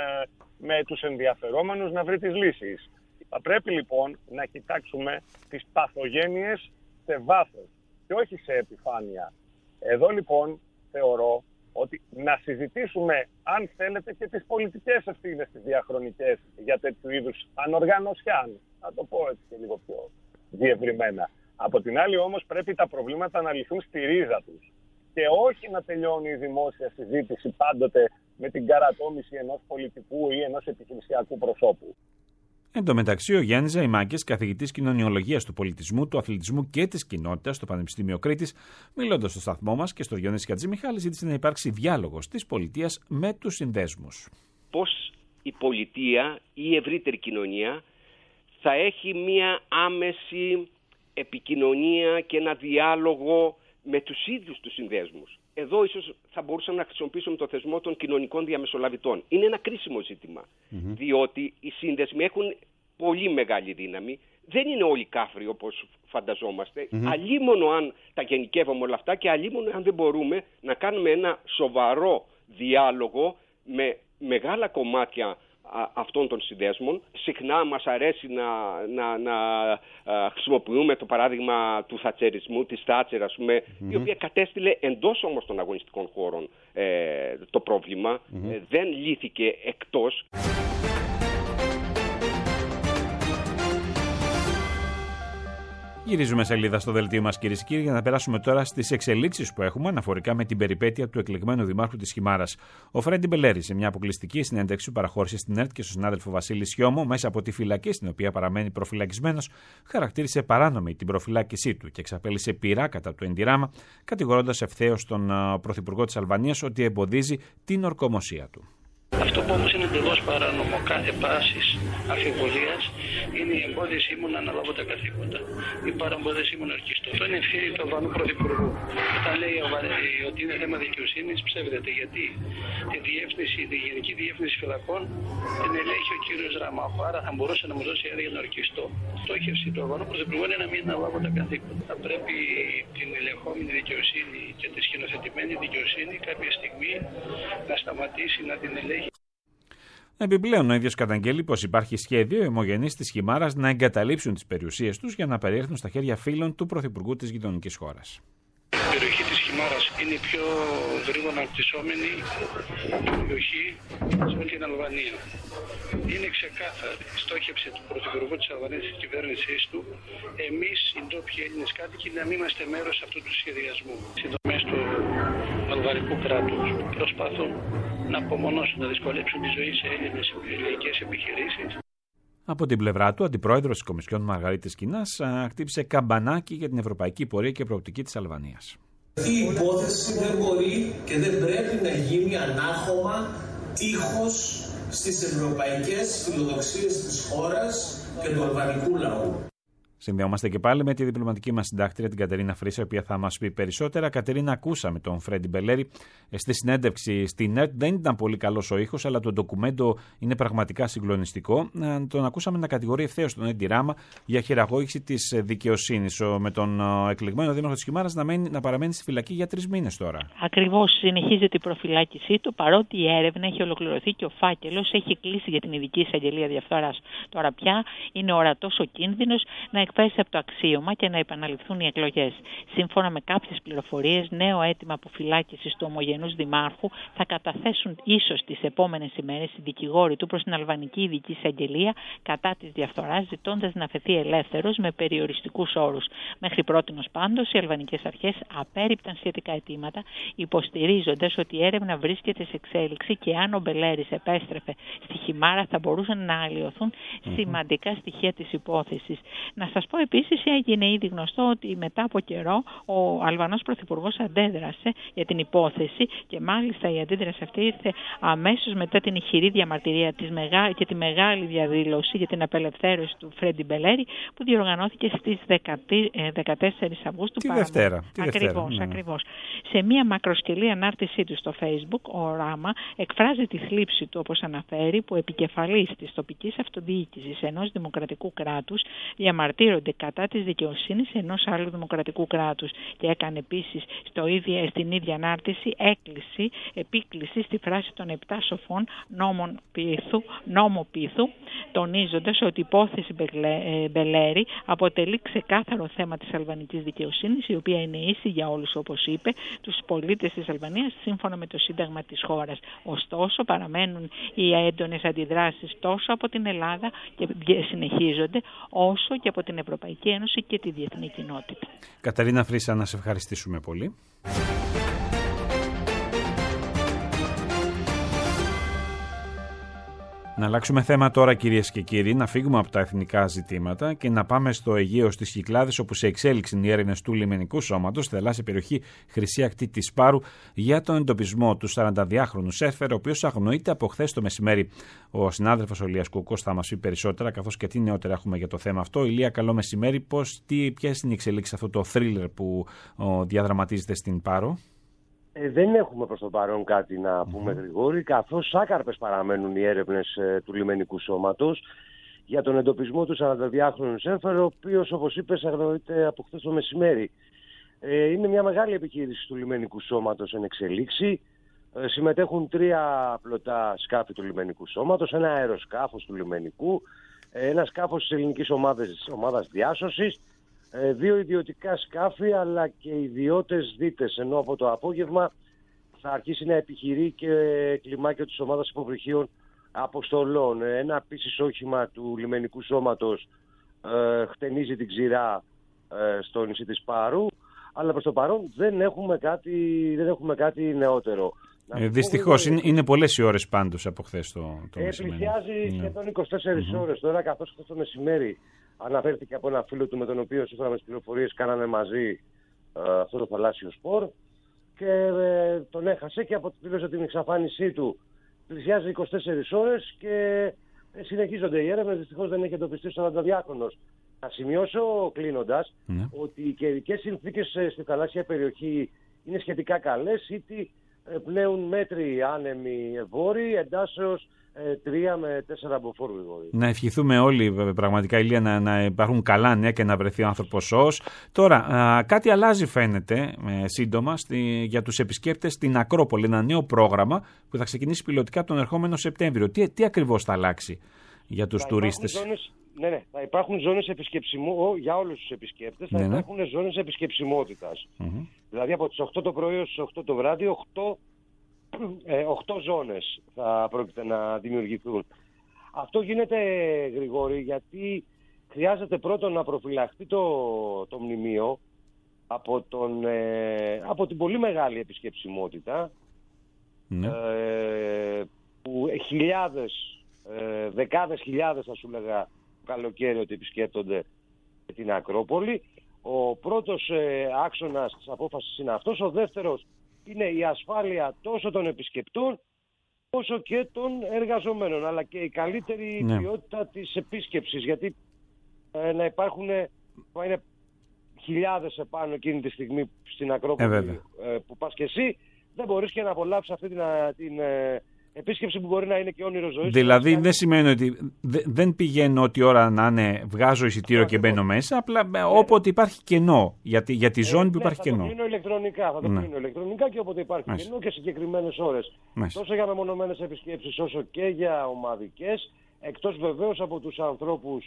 με τους ενδιαφερόμενους να βρει τις λύσεις. Θα πρέπει λοιπόν να κοιτάξουμε τις παθογένειες σε βάθος και όχι σε επιφάνεια. Εδώ λοιπόν θεωρώ ότι να συζητήσουμε, αν θέλετε, και τις πολιτικές ευθύνες τις διαχρονικές για τέτοιου είδους ανοργανωσιάν. Να το πω έτσι και λίγο πιο διευρυμένα. Από την άλλη όμως πρέπει τα προβλήματα να λυθούν στη ρίζα τους και όχι να τελειώνει η δημόσια συζήτηση πάντοτε με την καρατόμηση ενός πολιτικού ή ενός επιχειρησιακού προσώπου. Εν τω μεταξύ, ο Γιάννης Ζαϊμάκης, καθηγητής κοινωνιολογίας του πολιτισμού, του αθλητισμού και της κοινότητας στο Πανεπιστήμιο Κρήτης, μιλώντας στο σταθμό μας και στο Διονύση Χατζημιχάλη, ζήτησε να υπάρξει διάλογος της πολιτείας με τους συνδέσμους. Πώς η πολιτεία ή η ευρύτερη κοινωνία θα έχει μία άμεση επικοινωνία και ένα διάλογο με τους ίδιους τους συνδέσμους. Εδώ ίσως θα μπορούσαμε να χρησιμοποιήσουμε το θεσμό των κοινωνικών διαμεσολαβητών. Είναι ένα κρίσιμο ζήτημα, διότι οι σύνδεσμοι έχουν πολύ μεγάλη δύναμη. Δεν είναι όλοι κάφροι όπως φανταζόμαστε. Αλίμονο αν τα γενικεύουμε όλα αυτά και αλίμονο αν δεν μπορούμε να κάνουμε ένα σοβαρό διάλογο με μεγάλα κομμάτια αυτών των συνδέσμων. Συχνά μας αρέσει να χρησιμοποιούμε το παράδειγμα του θατσερισμού, της Θάτσερ, ας πούμε, η οποία κατέστηλε εντός όμως των αγωνιστικών χώρων το πρόβλημα. Δεν λύθηκε εκτός. Γυρίζουμε σελίδα στο δελτίο μας, κυρίες και κύριοι, για να περάσουμε τώρα στις εξελίξεις που έχουμε αναφορικά με την περιπέτεια του εκλεγμένου δημάρχου της Χιμάρας. Ο Φρέντι Μπελέρη, σε μια αποκλειστική συνέντευξη που παραχώρησε στην ΕΡΤ και στον συνάδελφο Βασίλη Σιώμο, μέσα από τη φυλακή στην οποία παραμένει προφυλακισμένος, χαρακτήρισε παράνομη την προφυλάκησή του και εξαπέλυσε πειρά κατά του Εντιράμα, κατηγορώντας ευθέως τον πρωθυπουργό της Αλβανίας ότι εμποδίζει την ορκομοσία του. Αυτό που όμως είναι εντελώς παράνομο κάθε πάσης αμφιβολίας είναι η εμπόδιση μου να αναλάβω τα καθήκοντα. Η παρεμπόδιση μου να ορκιστώ. Αυτό είναι ευθύνη του Αλβανού Πρωθυπουργού. Όταν λέει ότι είναι θέμα δικαιοσύνης, ψεύδεται. Γιατί τη Γενική Διεύθυνση Φυλακών την ελέγχει ο κύριος Ραμάχο. Άρα θα μπορούσε να μου δώσει άδεια να ορκιστώ. Η στόχευση του Αλβανού Πρωθυπουργού είναι να μην αναλάβω τα καθήκοντα. Θα πρέπει την ελεγχόμενη δικαιοσύνη και τη σκηνοθετημένη δικαιοσύνη κάποια στιγμή να σταματήσει να την ελέγχει. Επιπλέον, ο ίδιος καταγγέλει πως υπάρχει σχέδιο οι αιμογενείς της Χιμάρας να εγκαταλείψουν τις περιουσίες τους για να περιέλθουν στα χέρια φίλων του πρωθυπουργού της γειτονικής χώρας. Η περιοχή της Χιμάρας είναι η πιο γρήγορα αναπτυσσόμενη περιοχή σε όλη την Αλβανία. Είναι ξεκάθαρη η στόχευση του πρωθυπουργού της Αλβανίας, της κυβέρνησής του, εμείς οι ντόπιοι Έλληνες κάτοικοι να μην είμαστε μέρος αυτού του σχεδιασμού. Οι δομές του αλβανικού κράτους προσπαθούν να απομονώσουν, να δυσκολέψουν τη ζωή σε Έλληνες ελληνικές επιχειρήσεις. Από την πλευρά του, ο αντιπρόεδρος της Κομισιόν Μαργαρίτης Κινάς χτύπησε καμπανάκι για την ευρωπαϊκή πορεία και προοπτική της Αλβανίας. Αυτή η υπόθεση δεν μπορεί και δεν πρέπει να γίνει ανάχωμα τείχος στις ευρωπαϊκές φιλοδοξίες της χώρας και του αλβανικού λαού. Συνδεόμαστε και πάλι με τη διπλωματική μας συντάκτρια, την Κατερίνα Φρύσα, η οποία θα μας πει περισσότερα. Κατερίνα, ακούσαμε τον Φρέντι Μπελέρη στη συνέντευξη στην ΕΡΤ. Δεν ήταν πολύ καλός ο ήχος, αλλά το ντοκουμέντο είναι πραγματικά συγκλονιστικό. Τον ακούσαμε να κατηγορεί ευθέως τον Εντιράμα για χειραγώγηση της δικαιοσύνης. Με τον εκλεγμένο δήμαρχο της Χιμάρας να παραμένει στη φυλακή για 3 μήνες τώρα. Ακριβώς, συνεχίζεται η προφυλάκησή του, παρότι η έρευνα έχει ολοκληρωθεί και ο φάκελος έχει κλείσει για την ειδική εισαγγελία διαφθοράς. Τώρα πια είναι ορατός ο κίνδυνος να αποσπέσει από το αξίωμα και να επαναληφθούν οι εκλογές. Σύμφωνα με κάποιες πληροφορίες, νέο αίτημα αποφυλάκησης του ομογενούς δημάρχου θα καταθέσουν ίσως τις επόμενες ημέρες οι δικηγόροι του προς την Αλβανική Ειδική Εισαγγελία κατά της διαφθοράς, ζητώντας να αφαιθεί ελεύθερος με περιοριστικούς όρους. Μέχρι πρότινος πάντως, οι αλβανικές αρχές απέρριπταν σχετικά αιτήματα, υποστηρίζοντας ότι η έρευνα βρίσκεται σε εξέλιξη και αν ο Μπελέρης επέστρεφε στη Χιμάρα θα μπορούσαν να αλλοιωθούν σημαντικά στοιχεία της υπόθεσης. Να σας πω επίσης, έγινε ήδη γνωστό ότι μετά από καιρό ο Αλβανός Πρωθυπουργός αντέδρασε για την υπόθεση και μάλιστα η αντίδραση αυτή ήρθε αμέσως μετά την ηχηρή διαμαρτυρία και τη μεγάλη διαδήλωση για την απελευθέρωση του Φρέντι Μπελέρη που διοργανώθηκε στις 14 Αυγούστου. Τη Δευτέρα. Ακριβώς. Σε μία μακροσκελή ανάρτησή του στο Facebook, ο Ράμα εκφράζει τη θλίψη του, όπως αναφέρει, που επικεφαλής της τοπικής αυτοδιοίκησης ενός δημοκρατικού κράτους διαμαρτύρονται κατά της δικαιοσύνης ενός άλλου δημοκρατικού κράτους και έκανε επίσης στην ίδια ανάρτηση επίκληση στη φράση των 7 σοφών νόμο πίθου, τονίζοντας ότι η υπόθεση Μπελέρη αποτελεί ξεκάθαρο θέμα της αλβανικής δικαιοσύνης, η οποία είναι ίση για όλους, όπως είπε, τους πολίτες της Αλβανίας σύμφωνα με το Σύνταγμα της χώρας. Ωστόσο, παραμένουν οι έντονες αντιδράσεις τόσο από την Ελλάδα και συνεχίζονται, όσο και από την Ευρωπαϊκή Ένωση και τη διεθνή κοινότητα. Καταρίνα Φρύσα, να σε ευχαριστήσουμε πολύ. Να αλλάξουμε θέμα τώρα, κυρίες και κύριοι, να φύγουμε από τα εθνικά ζητήματα και να πάμε στο Αιγαίο στις Κυκλάδες, όπου σε εξέλιξη οι έρευνες του Λιμενικού Σώματος στη θαλάσσια περιοχή Χρυσή Ακτή της Πάρου για τον εντοπισμό του 42χρονου σέρφερ, ο οποίος αγνοείται από χθες το μεσημέρι. Ο συνάδελφος ο Ηλίας Κουκός θα μας πει περισσότερα, καθώς και τι νεότερα έχουμε για το θέμα αυτό. Ηλία, καλό μεσημέρι. Ποιες είναι οι εξελίξεις αυτό το θρίλερ που διαδραματίζεται στην Πάρο? Δεν έχουμε προς το παρόν κάτι να πούμε, Γρηγόρη, καθώς άκαρπες παραμένουν οι έρευνες του Λιμενικού Σώματος για τον εντοπισμό του 42χρονου σέρφερ, ο οποίος, όπως είπες, αγνοείται από χθες το μεσημέρι. Είναι μια μεγάλη επιχείρηση του Λιμενικού Σώματος εν εξελίξη. Συμμετέχουν 3 πλωτά σκάφη του Λιμενικού Σώματος, ένα αεροσκάφος του Λιμενικού, ένα σκάφος της ελληνικής ομάδας διάσωσης, 2 ιδιωτικά σκάφη αλλά και ιδιώτες δίτες, ενώ από το απόγευμα θα αρχίσει να επιχειρεί και κλιμάκιο της ομάδας υποβρυχίων αποστολών. Ένα επίσης όχημα του Λιμενικού Σώματος χτενίζει την ξηρά στο νησί της Πάρου, αλλά προς το παρόν δεν έχουμε κάτι νεότερο. Δυστυχώς είναι πολλές οι ώρες πάντως από χθες το μεσημέρι. Πλησιάζει σχεδόν 24 ώρες τώρα, καθώς χθες το μεσημέρι αναφέρθηκε από ένα φίλο του με τον οποίο σύμφωνα με τις πληροφορίες κάνανε μαζί αυτό το θαλάσσιο σπορ και τον έχασε και αποδήλωσε την εξαφάνισή του. Πλησιάζει 24 ώρες και συνεχίζονται οι έρευνες. Δυστυχώς δεν έχει εντοπιστεί ο 42χρονος. Να σημειώσω κλείνοντας ότι οι καιρικές συνθήκες στη θαλάσσια περιοχή είναι σχετικά καλές, είτε πλέον μέτροι άνεμοι βόρειοι εντάσσεως 3 με 4 μποφόρ. Να ευχηθούμε όλοι πραγματικά, Ηλία, να υπάρχουν καλά νέα και να βρεθεί ο άνθρωπος σώος. Τώρα, κάτι αλλάζει φαίνεται σύντομα για τους επισκέπτες στην Ακρόπολη. Ένα νέο πρόγραμμα που θα ξεκινήσει πιλωτικά τον ερχόμενο Σεπτέμβριο. Τι ακριβώς θα αλλάξει για τους τουρίστες? Θα υπάρχουν ζώνες για όλους τους επισκέπτες. Θα υπάρχουν ζώνες επισκεψιμότητας. Δηλαδή από τις 8 το πρωί ως τις 8 το βράδυ 8 ζώνες θα πρόκειται να δημιουργηθούν. Αυτό γίνεται, Γρηγόρη, γιατί χρειάζεται πρώτον να προφυλαχθεί το μνημείο από την πολύ μεγάλη επισκεψιμότητα, που δεκάδες χιλιάδες, θα σου λέγα, καλοκαίρι ότι επισκέπτονται την Ακρόπολη. Ο πρώτος άξονας της απόφασης είναι αυτός. Ο δεύτερος είναι η ασφάλεια τόσο των επισκεπτών όσο και των εργαζομένων, αλλά και η καλύτερη ποιότητα της επίσκεψης, γιατί να υπάρχουν είναι χιλιάδες επάνω εκείνη τη στιγμή στην Ακρόπολη που πας και εσύ, δεν μπορείς και να απολαύσεις αυτή την επίσκεψη που μπορεί να είναι και όνειρο ζωής. Δηλαδή δεν σημαίνει ότι δεν πηγαίνω ό,τι ώρα να είναι, βγάζω εισιτήριο και μπαίνω μέσα, απλά όποτε υπάρχει κενό, για τη ζώνη που υπάρχει κενό. Θα το κλείνω ηλεκτρονικά, και όποτε υπάρχει κενό και συγκεκριμένες ώρες. Τόσο για μεμονωμένες επισκέψεις όσο και για ομαδικές, εκτός βεβαίως από τους ανθρώπους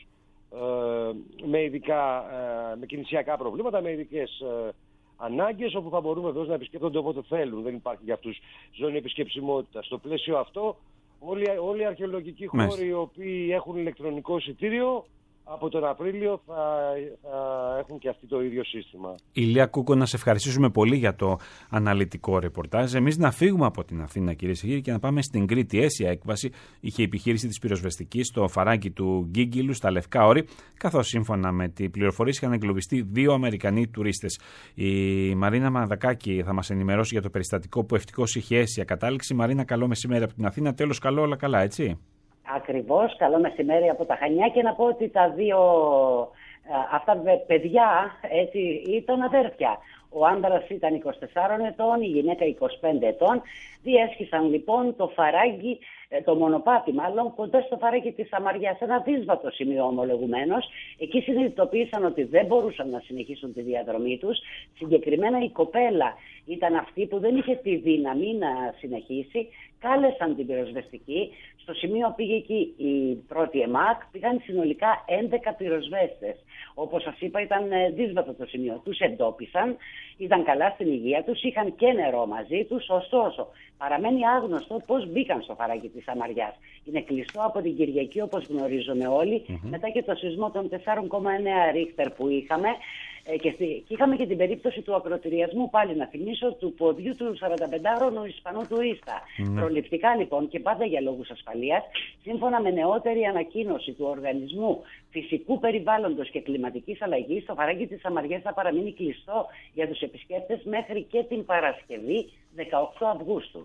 με κινησιακά προβλήματα, με ειδικές ανάγκες, όπου θα μπορούμε εδώ να επισκέπτονται όποτε θέλουν. Δεν υπάρχει για αυτούς ζώνη επισκεψιμότητα. Στο πλαίσιο αυτό, όλοι οι αρχαιολογικοί χώροι οι οποίοι έχουν ηλεκτρονικό εισιτήριο, από τον Απρίλιο θα έχουν και αυτοί το ίδιο σύστημα. Ηλία Κούκο, να σε ευχαριστήσουμε πολύ για το αναλυτικό ρεπορτάζ. Εμείς να φύγουμε από την Αθήνα, κυρίες και κύριοι, και να πάμε στην Κρήτη. Αίσια έκβαση είχε η επιχείρηση της πυροσβεστικής στο φαράγγι του Γκίγκυλου στα Λευκά Όρη, καθώς σύμφωνα με τις πληροφορίες είχαν εγκλωβιστεί 2 Αμερικανοί τουρίστες. Η Μαρίνα Μανδακάκη θα μας ενημερώσει για το περιστατικό που ευτυχώς είχε αίσια κατάληξη. Μαρίνα, καλό μεσημέρι από την Αθήνα. Τέλος καλό, όλα καλά, έτσι? Ακριβώς, καλό μεσημέρι από τα Χανιά, και να πω ότι τα δύο αυτά παιδιά έτσι, ήταν αδέρφια. Ο άντρας ήταν 24 ετών, η γυναίκα 25 ετών. Διέσχισαν λοιπόν το φαράγγι, το μονοπάτι μάλλον, κοντά στο φαράγγι της Σαμαριάς, ένα δύσβατο σημείο ομολογουμένως. Εκεί συνειδητοποίησαν ότι δεν μπορούσαν να συνεχίσουν τη διαδρομή τους. Συγκεκριμένα η κοπέλα ήταν αυτή που δεν είχε τη δύναμη να συνεχίσει. Κάλεσαν την πυροσβεστική. Στο σημείο πήγε εκεί η πρώτη ΕΜΑΚ. Πήγαν συνολικά 11 πυροσβέστες. Όπως σας είπα, ήταν δύσβατο το σημείο. Τους εντόπισαν, ήταν καλά στην υγεία τους, είχαν και νερό μαζί τους. Ωστόσο, παραμένει άγνωστο πώς μπήκαν στο φαράγγι της Σαμαριάς. Είναι κλειστό από την Κυριακή, όπως γνωρίζουμε όλοι, μετά και το σεισμό των 4,9 Ρίχτερ που είχαμε. Και είχαμε και την περίπτωση του ακροτηριασμού, πάλι να θυμίσω, του ποδιού του 45χρονου Ισπανού τουρίστα. Προληπτικά λοιπόν, και πάντα για λόγους ασφαλείας, σύμφωνα με νεότερη ανακοίνωση του Οργανισμού Φυσικού Περιβάλλοντος και Κλιματικής Αλλαγής, το φαράγγι της Σαμαριάς θα παραμείνει κλειστό για τους επισκέπτες μέχρι και την Παρασκευή 18 Αυγούστου.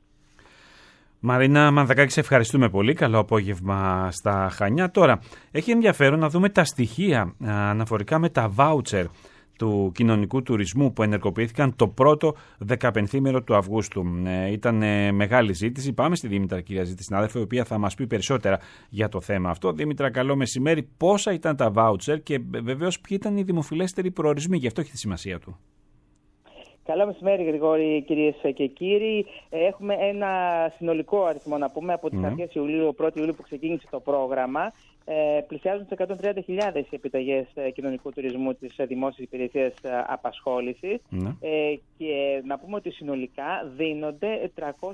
Μαρίνα Μανδακάκη, σε ευχαριστούμε πολύ. Καλό απόγευμα στα Χανιά. Τώρα, έχει ενδιαφέρον να δούμε τα στοιχεία αναφορικά με τα βάουτσερ του κοινωνικού τουρισμού που ενεργοποιήθηκαν το πρώτο 15ήμερο του Αυγούστου. Ήταν μεγάλη ζήτηση. Πάμε στη Δήμητρα, κυρία Ζήτη, συνάδελφε, η οποία θα μας πει περισσότερα για το θέμα αυτό. Δήμητρα, καλό μεσημέρι. Πόσα ήταν τα βάουτσερ και βεβαίως ποιοι ήταν οι δημοφιλέστεροι προορισμοί? Γι' αυτό έχει τη σημασία του. Καλό μεσημέρι, Γρηγόρη, κυρίες και κύριοι. Έχουμε ένα συνολικό αριθμό, να πούμε, από τις αρχές Ιουλίου, 1η Ιουλίου που ξεκίνησε το πρόγραμμα. Πλησιάζουν τις 130.000 επιταγές κοινωνικού τουρισμού της Δημόσιας Υπηρεσίας Απασχόλησης. Και να πούμε ότι συνολικά δίνονται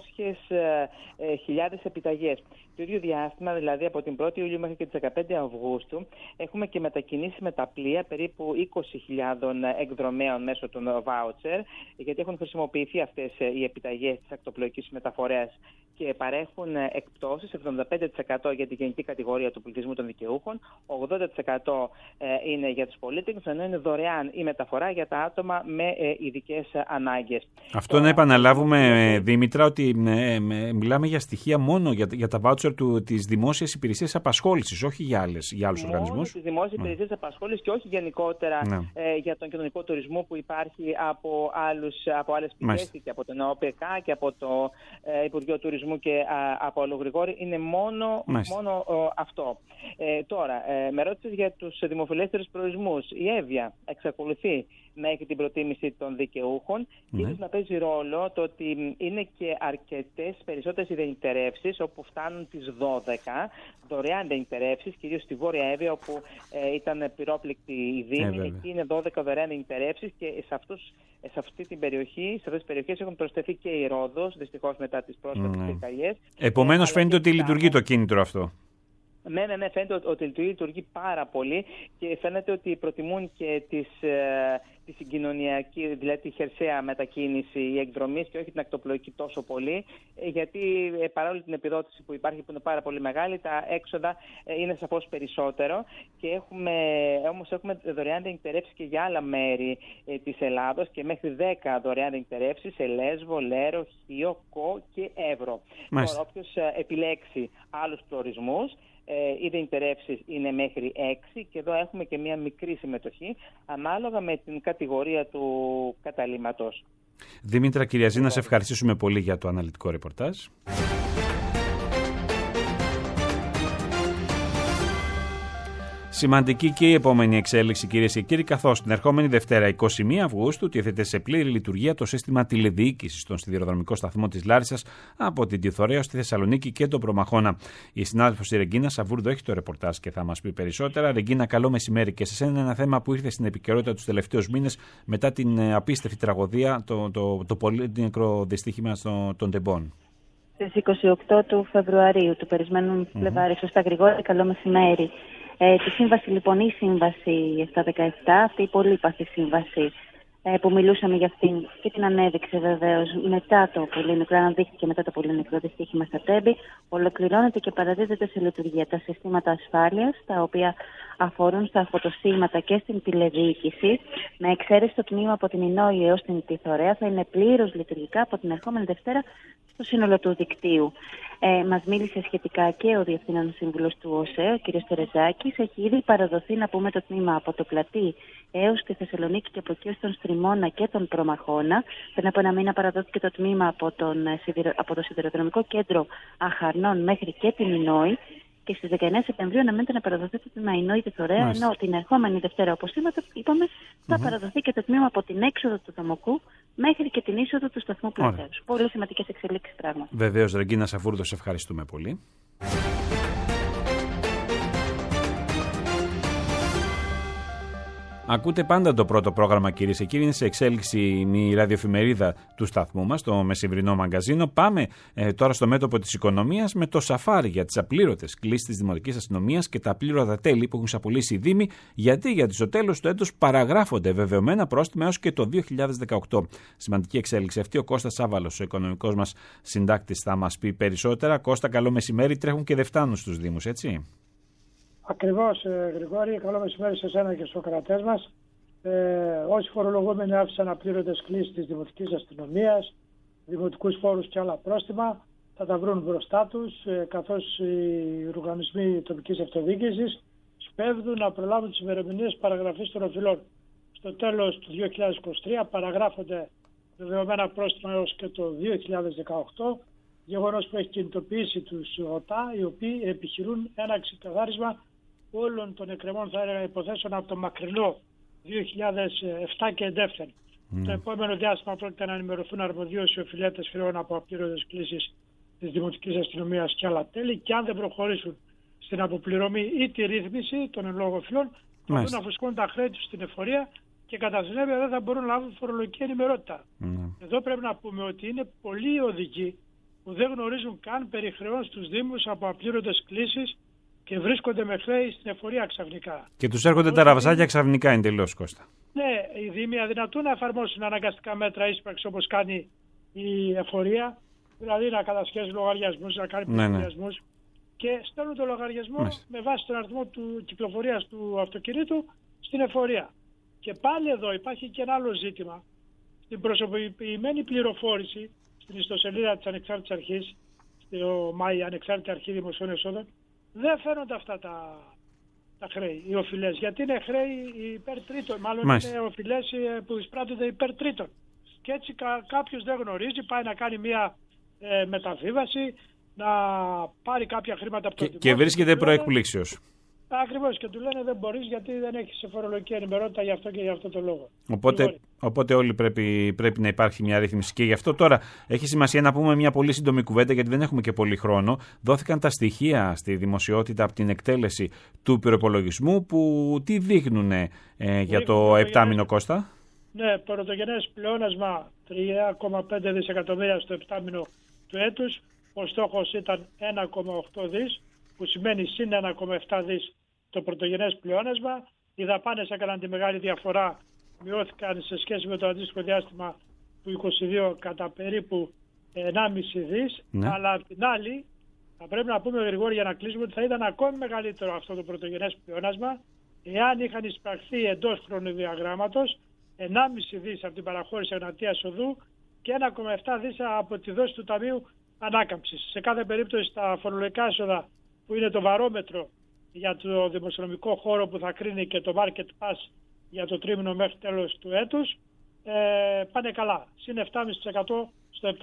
300.000 επιταγές. Το ίδιο διάστημα, δηλαδή από την 1η Ιουλίου μέχρι και τις 15 Αυγούστου, έχουμε και μετακινήσεις με τα πλοία περίπου 20.000 εκδρομέων μέσω των βάουτσερ, γιατί έχουν χρησιμοποιηθεί αυτές οι επιταγές της ακτοπλοϊκής μεταφοράς και παρέχουν εκπτώσεις 75% για την γενική κατηγορία του πληθυσμού των δικαιούχων, 80% είναι για τους πολίτες, ενώ είναι δωρεάν η μεταφορά για τα άτομα με ειδικές ανάγκες. Αυτό να επαναλάβουμε, Δήμητρα, ότι μιλάμε για στοιχεία μόνο για τα βάουτσερ της Δημόσιας Υπηρεσίας Απασχόλησης, όχι για άλλους οργανισμούς. Μόνο της Δημόσιας Υπηρεσίας Απασχόλησης και όχι γενικότερα για τον κοινωνικό τουρισμό που υπάρχει από άλλες πηγές, και από τον ΟΠΕΚΑ και από το Υπουργείο Τουρισμού και από άλλο, Γρηγόρη. Είναι μόνο αυτό. Τώρα, με ρώτησες για τους δημοφιλέστερους προορισμούς. Η Εύβοια εξακολουθεί να έχει την προτίμηση των δικαιούχων και ίσως να παίζει ρόλο το ότι είναι και αρκετές περισσότερες ιδειντερεύσεις, όπου φτάνουν τις 12 δωρεάν ιδειντερεύσεις, κυρίως στη Βόρεια Εύβοια, όπου ήταν πυρόπληκτη η Δήμη. Εκεί είναι 12 δωρεάν ιδειντερεύσεις και σε αυτή την περιοχή, σε αυτές τις περιοχές έχουν προσθεθεί και η Ρόδος, δυστυχώς μετά τις πρόσφατες πυρκαγιές. Επομένως φαίνεται ότι λειτουργεί το κίνητρο αυτό. Ναι, φαίνεται ότι λειτουργεί πάρα πολύ και φαίνεται ότι προτιμούν και τη συγκοινωνιακή, δηλαδή τη χερσαία μετακίνηση, η εκδρομής και όχι την ακτοπλοϊκή τόσο πολύ, γιατί παρόλο την επιδότηση που υπάρχει, που είναι πάρα πολύ μεγάλη, τα έξοδα είναι σαφώς περισσότερο και όμως έχουμε δωρεάν εγκτερεύσεις και για άλλα μέρη της Ελλάδος και μέχρι 10 δωρεάν εγκτερεύσεις σε Λέσβο, Λέρο, Χίο, Κο και Εύρο. Τώρα, όποιος επιλέξει άλλους προορισμούς, οι εγκτερεύσεις είναι μέχρι 6 και εδώ έχουμε και μια μικρή συμμετοχή ανάλογα με την κατηγορία του καταλύματος. Δήμητρα Κυριαζή, να σε ευχαριστήσουμε πολύ για το αναλυτικό ρεπορτάζ. Σημαντική και η επόμενη εξέλιξη, κυρίες και κύριοι, καθώς την ερχόμενη Δευτέρα, 21 Αυγούστου, τίθεται σε πλήρη λειτουργία το σύστημα τηλεδιοίκησης στον σιδηροδρομικό σταθμό της Λάρισσας από την Τιθωρέα στη Θεσσαλονίκη και τον Προμαχώνα. Η συνάδελφος η Ρεγκίνα Σαβούρδο έχει το ρεπορτάζ και θα μας πει περισσότερα. Ρεγκίνα, καλό μεσημέρι και σε ένα θέμα που ήρθε στην επικαιρότητα τους τελευταίους μήνες μετά την απίστευτη τραγωδία, το πολύ νεκρό δυστύχημα των Τεμπών. Στις 28 του Φεβρουαρίου, του περισμένου Φλεβάρι. Σωστά, Γρηγόρη, καλό μεσημέρι. Τη σύμβαση, λοιπόν, η σύμβαση 717, αυτή η πολύπαθη σύμβαση που μιλούσαμε για αυτήν και την ανέδειξε βεβαίως μετά το πολύ νεκρό, αναδείχθηκε μετά το πολύ νεκρό δυστύχημα στα Τέμπη, ολοκληρώνεται και παραδίδεται σε λειτουργία τα συστήματα ασφάλειας, τα οποία αφορούν στα φωτοσύγματα και στην τηλεδιοίκηση, με εξαίρεση το τμήμα από την Ινόη έως την Τιθωρέα, θα είναι πλήρως λειτουργικά από την ερχόμενη Δευτέρα στο σύνολο του δικτύου. Μας μίλησε σχετικά και ο Διευθύνων Σύμβουλος του ΟΣΕ, ο κ. Τερεζάκης. Έχει ήδη παραδοθεί, να πούμε, το τμήμα από το Πλατή έως τη Θεσσαλονίκη και από εκεί ως τον Στριμώνα και τον Προμαχώνα. Πριν από ένα μήνα παραδόθηκε το τμήμα από το Σιδηροδρομικό Κέντρο Αχαρνών μέχρι και την Ινόη. Και στις 19 Σεπτεμβρίου αναμένεται να παραδοθεί το τμήμα Ινόη-Τιθωρέα, ενώ την ερχόμενη Δευτέρα, όπως είπαμε, θα παραδοθεί και το τμήμα από την έξοδο του Δομοκού μέχρι και την είσοδο του σταθμού Πλατέως. Πολύ σημαντικές εξελίξεις, πράγματι. Βεβαίως, Ρεγκίνα Σαβούρδο, σε ευχαριστούμε πολύ. Ακούτε πάντα το πρώτο πρόγραμμα, κυρίες και κύριοι. Είναι σε εξέλιξη η ραδιοεφημερίδα του σταθμού μας, το μεσημβρινό μαγκαζίνο. Πάμε τώρα στο μέτωπο της οικονομίας με το σαφάρι για τις απλήρωτες κλήσεις της Δημοτικής Αστυνομίας και τα απλήρωτα τέλη που έχουν ξαπολύσει οι Δήμοι, γιατί στο τέλος του έτους παραγράφονται βεβαιωμένα πρόστιμα έως και το 2018. Σημαντική εξέλιξη αυτή. Ο Κώστας Σάβαλος, ο οικονομικός μας συντάκτης, θα μας πει περισσότερα. Κώστα, καλό μεσημέρι. Τρέχουν και δεν φτάνουν στους Δήμους, έτσι? Ακριβώς, Γρηγόρη, καλό μεσημέρι σε εσένα και στους κρατές μας. Όσοι φορολογούμενοι άφησαν απλήρωτες κλήσεις της Δημοτικής Αστυνομίας, δημοτικούς φόρους και άλλα πρόστιμα, θα τα βρουν μπροστά τους, καθώς οι οργανισμοί τοπικής αυτοδιοίκησης σπέβδουν να προλάβουν τις ημερομηνίες παραγραφής των οφειλών. Στο τέλος του 2023 παραγράφονται βεβαιωμένα πρόστιμα έως και το 2018, γεγονός που έχει κινητοποιήσει τους ΟΤΑ, οι οποίοι επιχειρούν ένα ξεκαθάρισμα όλων των εκκρεμών, θα έλεγα, υποθέσεων από το μακρινό 2007 και εντεύθεν. Το επόμενο διάστημα πρόκειται να ενημερωθούν αρμοδίως οι οφειλέτες χρεών από απλήρωτες κλήσεις της Δημοτικής Αστυνομίας και άλλα τέλη, και αν δεν προχωρήσουν στην αποπληρωμή ή τη ρύθμιση των εν λόγω οφειλών, θα μπορούν να φουσκώνουν τα χρέη τους στην εφορία και κατά συνέπεια δεν θα μπορούν να λάβουν φορολογική ενημερότητα. Εδώ πρέπει να πούμε ότι είναι πολλοί οδηγοί που δεν γνωρίζουν καν περί χρεών στους Δήμους από απλήρωτες κλήσεις και βρίσκονται με χρέη στην εφορία ξαφνικά. Και τους έρχονται τα ραβασάκια ξαφνικά εντελώς, Κώστα. Ναι, οι Δήμοι αδυνατούν να εφαρμόσουν αναγκαστικά μέτρα ίσπραξης όπως κάνει η εφορία, δηλαδή να κατασχέσουν λογαριασμούς, να κάνει λογαριασμούς και στέλνουν το λογαριασμό με βάση τον αριθμό του κυκλοφορίας του αυτοκινήτου στην εφορία. Και πάλι εδώ υπάρχει και ένα άλλο ζήτημα. Στην προσωποποιημένη πληροφόρηση στην ιστοσελίδα της Ανεξάρτητης Αρχής, στο ΜΑΗ, Ανεξάρτητη Αρχή Δημοσίων Εσόδων, δεν φαίνονται αυτά τα χρέη, οι οφειλές, γιατί είναι χρέη υπέρ τρίτων, μάλλον είναι οφειλές που εισπράττονται υπέρ τρίτων. Και έτσι κάποιος δεν γνωρίζει, πάει να κάνει μια μεταβίβαση, να πάρει κάποια χρήματα από το δημόσιο. Και βρίσκεται προεκπλήξεως. Ακριβώς, και του λένε δεν μπορείς γιατί δεν έχεις φορολογική ενημερότητα γι' αυτό και γι' αυτό το λόγο. Οπότε όλοι πρέπει να υπάρχει μια ρύθμιση. Και γι' αυτό τώρα έχει σημασία να πούμε μια πολύ σύντομη κουβέντα, γιατί δεν έχουμε και πολύ χρόνο. Δόθηκαν τα στοιχεία στη δημοσιότητα από την εκτέλεση του προϋπολογισμού που τι δείχνουν για το επτάμηνο, Κώστα? Ναι, πρωτογενές πλεόνασμα 3,5 δισεκατομμύρια στο επτάμηνο του έτους. Ο στόχος ήταν 1,8 δις, που σημαίνει συν 1,7 δις το πρωτογενές πλεόνασμα. Οι δαπάνες έκαναν τη μεγάλη διαφορά, μειώθηκαν σε σχέση με το αντίστοιχο διάστημα του 2022 κατά περίπου 1,5 δις. Αλλά απ' την άλλη, θα πρέπει να πούμε, Γρηγόρη, για να κλείσουμε, ότι θα ήταν ακόμη μεγαλύτερο αυτό το πρωτογενές πλεόνασμα εάν είχαν εισπραχθεί εντός χρονοδιαγράμματος 1,5 δις από την παραχώρηση Εγνατίας Οδού και 1,7 δις από τη δόση του Ταμείου Ανάκαμψης. Σε κάθε περίπτωση τα φορολογικά έσοδα, που είναι το βαρόμετρο για το δημοσιονομικό χώρο που θα κρίνει και το market pass για το τρίμηνο μέχρι τέλος του έτους, πάνε καλά. Συν 7,5% στο επτάμηνο.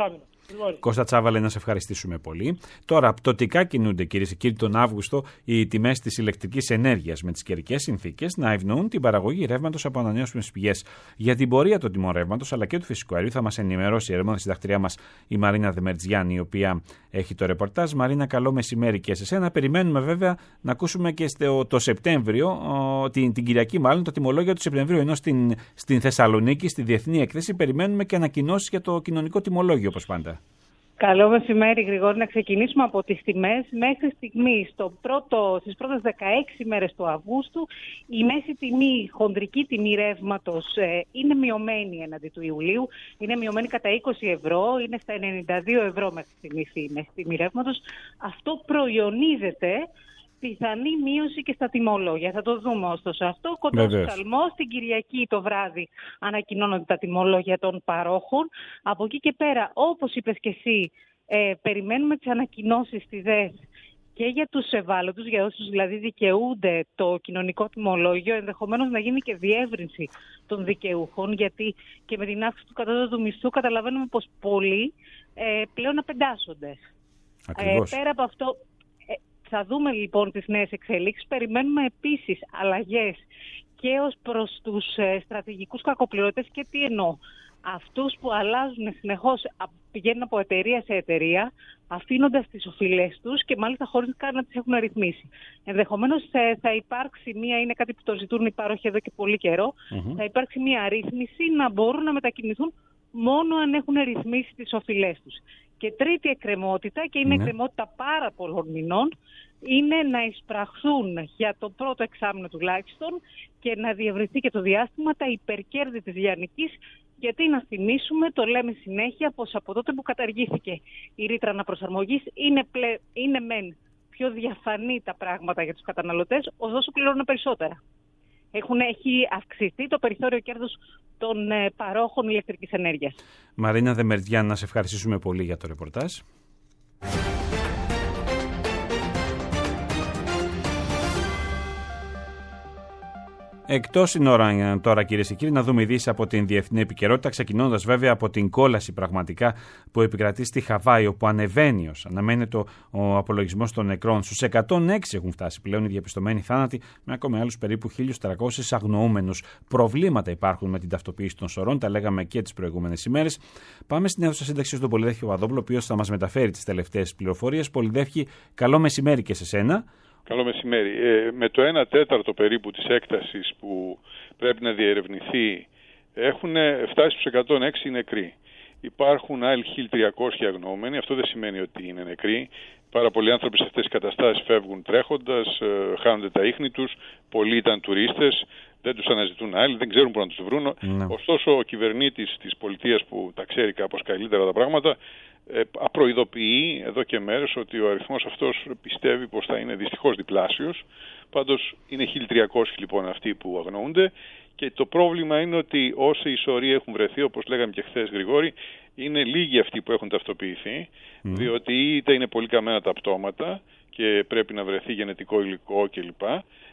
Κώστα Τσάβαλε, να σε ευχαριστήσουμε πολύ. Τώρα, πτωτικά κινούνται, κυρίες και κύριοι, τον Αύγουστο οι τιμές της ηλεκτρικής ενέργειας, με τις καιρικές συνθήκες να ευνοούν την παραγωγή ρεύματος από ανανεώσιμες πηγές. Για την πορεία των τιμών ρεύματος αλλά και του φυσικού αερίου θα μας ενημερώσει η αρμόδια συντακτριά μας η Μαρίνα Δεμερτζιάννη, η οποία έχει το ρεπορτάζ. Μαρίνα, καλό μεσημέρι και σε σένα. Περιμένουμε βέβαια να ακούσουμε και το Σεπτέμβριο, την Κυριακή μάλλον, το τιμολόγιο του Σεπτεμβρίου. Ενώ στην Θεσσαλονίκη, στη Διεθνή Έκθεση, περιμένουμε και ανακοινώσεις για το κοινωνικό τιμολόγιο, όπως πάντα. Καλό μεσημέρι, Γρηγόρη. Να ξεκινήσουμε από τις τιμές. Μέχρι στιγμής, στις πρώτες 16 μέρες του Αυγούστου, η μέση τιμή, χονδρική τιμή ρεύματος είναι μειωμένη έναντι του Ιουλίου. Είναι μειωμένη κατά 20 ευρώ, είναι στα 92 ευρώ μέχρι στιγμής η μέση τιμή ρεύματος. Αυτό προϊονίζεται πιθανή μείωση και στα τιμολόγια. Θα το δούμε ωστόσο αυτό. Κοντά στο Σαλμό, στην Κυριακή το βράδυ ανακοινώνονται τα τιμολόγια των παρόχων. Από εκεί και πέρα, όπως είπες και εσύ, περιμένουμε τις ανακοινώσεις στη ΔΕΘ και για τους ευάλωτους, για όσους δηλαδή δικαιούνται το κοινωνικό τιμολόγιο, ενδεχομένως να γίνει και διεύρυνση των δικαιούχων, γιατί και με την αύξηση του κατώτατου μισθού καταλαβαίνουμε πως πολλοί πλέον απεντάσσονται. Πέρα από αυτό, θα δούμε λοιπόν τις νέες εξελίξεις. Περιμένουμε επίσης αλλαγές και ως προς τους στρατηγικούς κακοπληρωτές. Και τι εννοώ? Αυτούς που αλλάζουν συνεχώς, πηγαίνουν από εταιρεία σε εταιρεία, αφήνοντας τις οφειλές τους και μάλιστα χωρίς καν να τις έχουν ρυθμίσει. Ενδεχομένως θα υπάρξει είναι κάτι που το ζητούν οι πάροχοι εδώ και πολύ καιρό, θα υπάρξει μια ρύθμιση να μπορούν να μετακινηθούν μόνο αν έχουν ρυθμίσει τις οφειλές τους. Και τρίτη εκκρεμότητα, και είναι εκκρεμότητα πάρα πολλών μηνών, είναι να εισπραχθούν για το πρώτο εξάμηνο τουλάχιστον και να διευρυνθεί και το διάστημα τα υπερκέρδη της λιανικής, γιατί να θυμίσουμε, το λέμε συνέχεια, πως από τότε που καταργήθηκε η ρήτρα αναπροσαρμογής είναι μεν πιο διαφανή τα πράγματα για τους καταναλωτές, ωστόσο πληρώνουν περισσότερα. Έχει αυξηθεί το περιθώριο κέρδους των παρόχων ηλεκτρικής ενέργειας. Μαρίνα Δεμερτζιάννη, να σε ευχαριστήσουμε πολύ για το ρεπορτάζ. Εκτός είναι ώρα τώρα, κυρίες και κύριοι, να δούμε ειδήσεις από την διεθνή επικαιρότητα, ξεκινώντας βέβαια από την κόλαση πραγματικά που επικρατεί στη Χαβάη, όπου ανεβαίνει αναμένεται ο απολογισμός των νεκρών. Στους 106 έχουν φτάσει πλέον οι διαπιστωμένοι θάνατοι, με ακόμη άλλους περίπου 1.300 αγνοούμενους. Προβλήματα υπάρχουν με την ταυτοποίηση των σωρών, τα λέγαμε και τις προηγούμενες ημέρες. Πάμε στην αίθουσα σύνταξης στον Πολυδεύχη Παπαδόπουλο, ο οποίος θα μας μεταφέρει τις τελευταίες πληροφορίες. Πολυδεύχη, καλό μεσημέρι και σε σένα. Καλό μεσημέρι. Με το 1/4 περίπου της έκτασης που πρέπει να διερευνηθεί έχουν φτάσει στους 106 νεκροί. Υπάρχουν άλλοι 1.300 αγνοούμενοι. Αυτό δεν σημαίνει ότι είναι νεκροί. Πάρα πολλοί άνθρωποι σε αυτές τις καταστάσεις φεύγουν τρέχοντας, χάνονται τα ίχνη τους. Πολλοί ήταν τουρίστες, δεν τους αναζητούν άλλοι, δεν ξέρουν πού να τους βρουν. Ωστόσο, ο κυβερνήτης της πολιτείας που τα ξέρει κάπως καλύτερα τα πράγματα, προειδοποιεί εδώ και μέρες ότι ο αριθμός αυτός πιστεύει πως θα είναι δυστυχώς διπλάσιος. Πάντως είναι 1.300 λοιπόν αυτοί που αγνοούνται, και το πρόβλημα είναι ότι όσοι ισορροί έχουν βρεθεί, όπως λέγαμε και χθες, Γρηγόρη, είναι λίγοι αυτοί που έχουν ταυτοποιηθεί, διότι είτε είναι πολύ καμένα τα πτώματα και πρέπει να βρεθεί γενετικό υλικό κλπ.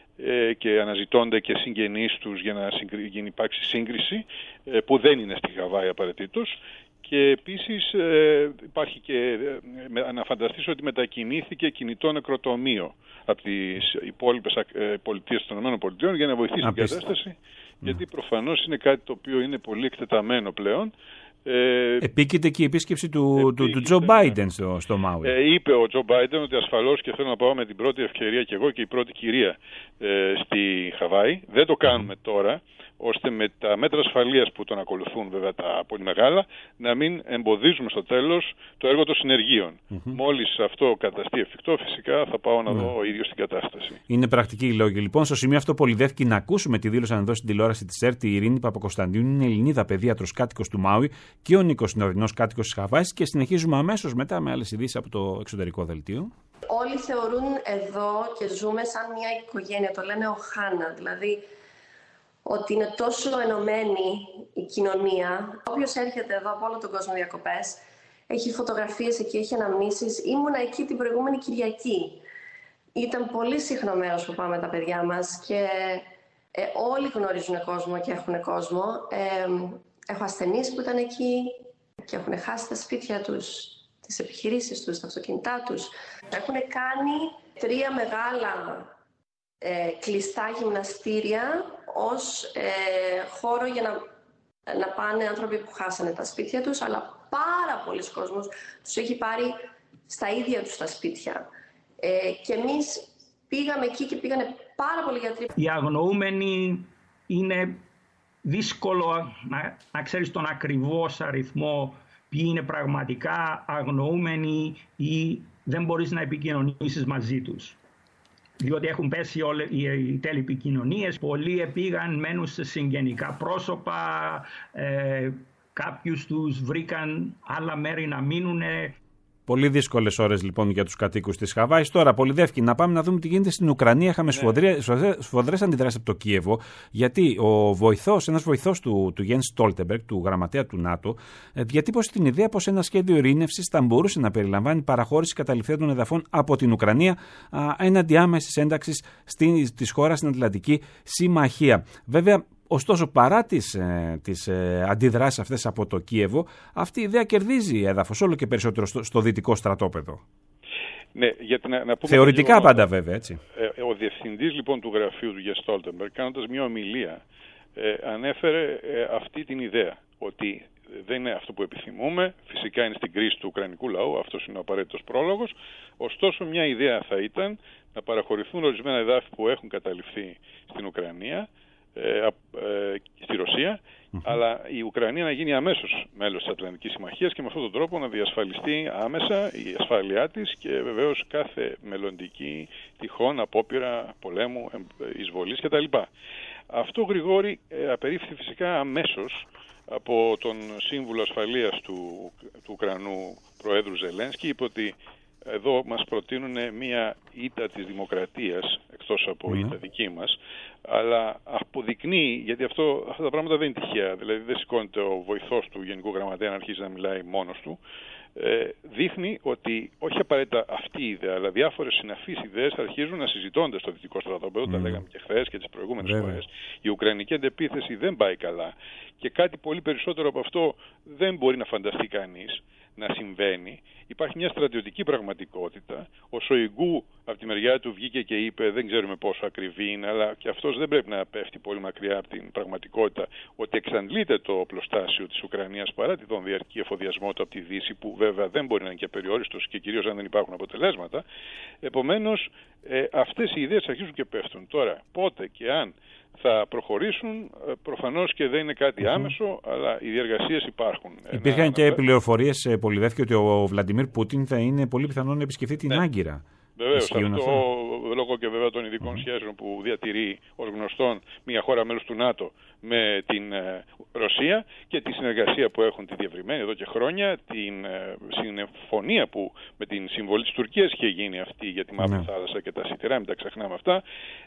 Και αναζητώνται και συγγενείς τους για να υπάρξει σύγκριση, που δεν είναι στη Χαβάη απαραίτητος. Και επίσης υπάρχει και να φανταστείς ότι μετακινήθηκε κινητό νεκροτομείο από τις υπόλοιπες πολιτείες των ΗΠΑ για να βοηθήσει την κατάσταση, γιατί προφανώς είναι κάτι το οποίο είναι πολύ εκτεταμένο πλέον. Επίκειται και η επίσκεψη του Τζο Μπάιντεν στο Μάουι. Είπε ο Τζο Μπάιντεν ότι ασφαλώς, και θέλω να πάω με την πρώτη ευκαιρία και εγώ και η πρώτη κυρία στη Χαβάη. Δεν το κάνουμε τώρα, ώστε με τα μέτρα ασφαλείας που τον ακολουθούν βέβαια τα πολύ μεγάλα, να μην εμποδίζουμε στο τέλος το έργο των συνεργείων. Μόλις αυτό καταστεί εφικτό, φυσικά θα πάω να δω ο ίδιος την κατάσταση. Είναι πρακτική η λόγη. Λοιπόν, στο σημείο αυτό Πολυδεύκη να ακούσουμε τη δήλωση εδώ στην τηλεόραση της ΕΡΤ. Η Ειρήνη Παπακοσταντίνου είναι Ελληνίδα παιδίατρος κάτοικος του Μάουι και ο Νίκος είναι ορεινός κάτοικος της Χαβάης, και συνεχίζουμε αμέσως μετά με άλλες ειδήσεις από το εξωτερικό δελτίο. Όλοι θεωρούν εδώ και ζούμε σαν μια οικογένεια, το λένε Οχάνα, δηλαδή ότι είναι τόσο ενωμένη η κοινωνία. Όποιος έρχεται εδώ από όλο τον κόσμο διακοπές, έχει φωτογραφίες εκεί, έχει αναμνήσεις. Ήμουνα εκεί την προηγούμενη Κυριακή. Ήταν πολύ συχνό μέρος που πάμε τα παιδιά μας και όλοι γνωρίζουν κόσμο και έχουν κόσμο. Έχω ασθενείς που ήταν εκεί, και έχουν χάσει τα σπίτια τους, τις επιχειρήσεις τους, τα αυτοκίνητά τους. Έχουν κάνει 3 μεγάλα κλειστά γυμναστήρια ως χώρο για να πάνε άνθρωποι που χάσανε τα σπίτια τους, αλλά πάρα πολλοί κόσμος τους έχει πάρει στα ίδια τους τα σπίτια. Και εμείς πήγαμε εκεί και πήγανε πάρα πολλοί γιατροί. Οι αγνοούμενοι είναι δύσκολο να ξέρεις τον ακριβώς αριθμό, ποιοι είναι πραγματικά αγνοούμενοι ή δεν μπορείς να επικοινωνήσεις μαζί τους. Διότι έχουν πέσει όλες οι τηλεπικοινωνίες, πολλοί πήγαν, μένουν σε συγγενικά πρόσωπα, κάποιους τους βρήκαν άλλα μέρη να μείνουν. Πολύ δύσκολες ώρες λοιπόν για τους κατοίκους της Χαβάης. Τώρα, Πολυδεύκη, να πάμε να δούμε τι γίνεται στην Ουκρανία. Είχαμε σφοδρές αντιδράσεις από το Κίεβο, γιατί ένας βοηθός του Γιένς Στόλτεμπεργκ, του γραμματέα του ΝΑΤΟ, διατύπωσε την ιδέα πως ένα σχέδιο ειρήνευσης θα μπορούσε να περιλαμβάνει παραχώρηση καταληφθέντων εδαφών από την Ουκρανία έναντι άμεσης ένταξης της χώρας στην Ατλαντική Συμμαχία. Βέβαια, ωστόσο, παρά τις αντιδράσεις αυτές από το Κίεβο, αυτή η ιδέα κερδίζει έδαφος όλο και περισσότερο στο δυτικό στρατόπεδο. Ναι, γιατί να πούμε θεωρητικά λίγο, πάντα βέβαια, έτσι. Ο διευθυντής λοιπόν του γραφείου του Γιένς Στόλτεμπεργκ, κάνοντας μια ομιλία, ανέφερε αυτή την ιδέα, ότι δεν είναι αυτό που επιθυμούμε, φυσικά είναι στην κρίση του ουκρανικού λαού, αυτός είναι ο απαραίτητος πρόλογος, ωστόσο μια ιδέα θα ήταν να παραχωρηθούν ορισμένα εδάφη που έχουν καταληφθεί στην Ουκρανία, στη Ρωσία, αλλά η Ουκρανία να γίνει αμέσως μέλος της Ατλαντικής Συμμαχίας και με αυτόν τον τρόπο να διασφαλιστεί άμεσα η ασφάλειά της και βεβαίως κάθε μελλοντική τυχόν απόπειρα πολέμου, εισβολής κτλ. Αυτό, Γρηγόρη, απερίφθη φυσικά αμέσως από τον Σύμβουλο Ασφαλείας του Ουκρανού Προέδρου Ζελένσκι. Είπε ότι εδώ μας προτείνουν μια ήττα της δημοκρατίας, εκτός από ήττα δική μας, αλλά αποδεικνύει, γιατί αυτά τα πράγματα δεν είναι τυχαία, δηλαδή δεν σηκώνεται ο βοηθός του Γενικού Γραμματέα να αρχίζει να μιλάει μόνος του, δείχνει ότι όχι απαραίτητα αυτή η ιδέα, αλλά διάφορες συναφείς ιδέες αρχίζουν να συζητώνται στο δυτικό στρατόπεδο, τα λέγαμε και χθες και τις προηγούμενες φορές. Η ουκρανική αντεπίθεση δεν πάει καλά και κάτι πολύ περισσότερο από αυτό δεν μπορεί να φανταστεί κανείς να συμβαίνει. Υπάρχει μια στρατιωτική πραγματικότητα. Ο Σοϊγκού από τη μεριά του βγήκε και είπε, δεν ξέρουμε πόσο ακριβή είναι, αλλά και αυτός δεν πρέπει να πέφτει πολύ μακριά από την πραγματικότητα, ότι εξαντλείται το οπλοστάσιο της Ουκρανίας παρά τον διαρκή εφοδιασμό του από τη Δύση, που βέβαια δεν μπορεί να είναι και περιόριστος και κυρίως αν δεν υπάρχουν αποτελέσματα. Επομένως, αυτές οι ιδέες αρχίζουν και πέφτουν. Τώρα, πότε και αν θα προχωρήσουν, προφανώς και δεν είναι κάτι άμεσο, αλλά οι διεργασίες υπάρχουν. Υπήρχαν και πληροφορίες, Πολυδεύκη, ότι ο Βλαντιμίρ Πούτιν θα είναι πολύ πιθανό να επισκεφθεί την Άγκυρα. Βεβαίως, αυτό λόγω και βέβαια των ειδικών σχέσεων που διατηρεί ως γνωστόν μια χώρα μέλος του ΝΑΤΟ με την Ρωσία και τη συνεργασία που έχουν τη διευρυμένη εδώ και χρόνια, την συμφωνία που με την συμβολή της Τουρκίας είχε γίνει αυτή για τη Μαύρη Θάλασσα και τα σιτηρά, μην τα ξεχνάμε αυτά,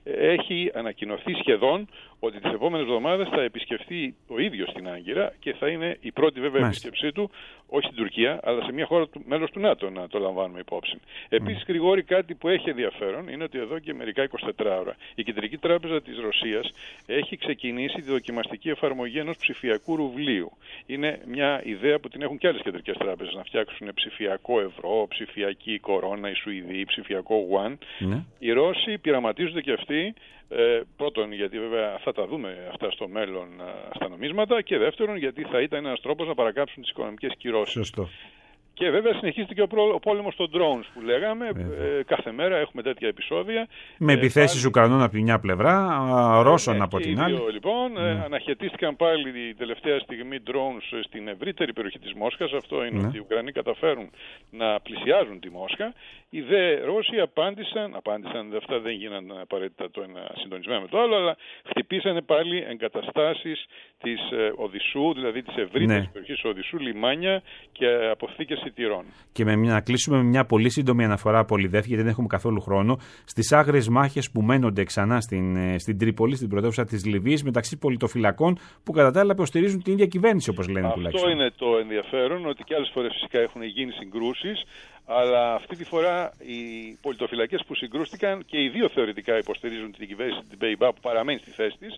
έχει ανακοινωθεί σχεδόν ότι τις επόμενες εβδομάδες θα επισκεφθεί ο ίδιος στην Άγκυρα και θα είναι η πρώτη βέβαια επίσκεψή του, όχι στην Τουρκία, αλλά σε μια χώρα μέλος του ΝΑΤΟ, να το λαμβάνουμε υπόψη. Επίσης, Γρηγόρη, κάτι που έχει ενδιαφέρον είναι ότι εδώ και μερικά 24 ώρα η Κεντρική Τράπεζα της Ρωσίας έχει ξεκινήσει τη δοκιμαστική εφαρμογή ενός ψηφιακού ρουβλίου. Είναι μια ιδέα που την έχουν και άλλες κεντρικές τράπεζες, να φτιάξουν ψηφιακό ευρώ, ψηφιακή κορώνα, οι Σουηδοί, ψηφιακό yuan. Οι Ρώσοι πειραματίζονται και αυτοί. Πρώτον, γιατί βέβαια θα τα δούμε αυτά στο μέλλον στα νομίσματα, και δεύτερον, γιατί θα ήταν ένας τρόπος να παρακάψουν τις οικονομικές κυρώσεις. Σωστό. Και βέβαια συνεχίζεται και ο πόλεμος των drones που λέγαμε. Κάθε μέρα έχουμε τέτοια επεισόδια. Με επιθέσεις Ουκρανών από τη μια πλευρά, Ρώσων από την άλλη. Λοιπόν, αναχαιτίστηκαν πάλι την τελευταία στιγμή drones στην ευρύτερη περιοχή της Μόσχας. Αυτό είναι ότι οι Ουκρανοί καταφέρουν να πλησιάζουν τη Μόσχα. Οι δε Ρώσοι απάντησαν, αυτά δεν γίνανε απαραίτητα το ένα συντονισμένα με το άλλο, αλλά χτυπήσανε πάλι εγκαταστάσεις της Οδυσσού, δηλαδή της ευρύτερης περιοχής Οδυσσού, λιμάνια και αποθήκες σιτηρών. Και να κλείσουμε με μια πολύ σύντομη αναφορά, Πολυδεύκη, γιατί δεν έχουμε καθόλου χρόνο, στις άγριες μάχες που μένονται ξανά στην Τρίπολη, στην πρωτεύουσα της Λιβύης, μεταξύ πολιτοφυλακών που κατά τα άλλα υποστηρίζουν την ίδια κυβέρνηση, όπως λένε τουλάχιστον. Αυτό είναι το ενδιαφέρον, ότι και άλλες φορές φυσικά έχουν γίνει συγκρούσεις. Αλλά αυτή τη φορά οι πολιτοφυλακές που συγκρούστηκαν και οι δύο θεωρητικά υποστηρίζουν την κυβέρνηση την ΠΕΙΠΑ που παραμένει στη θέση της,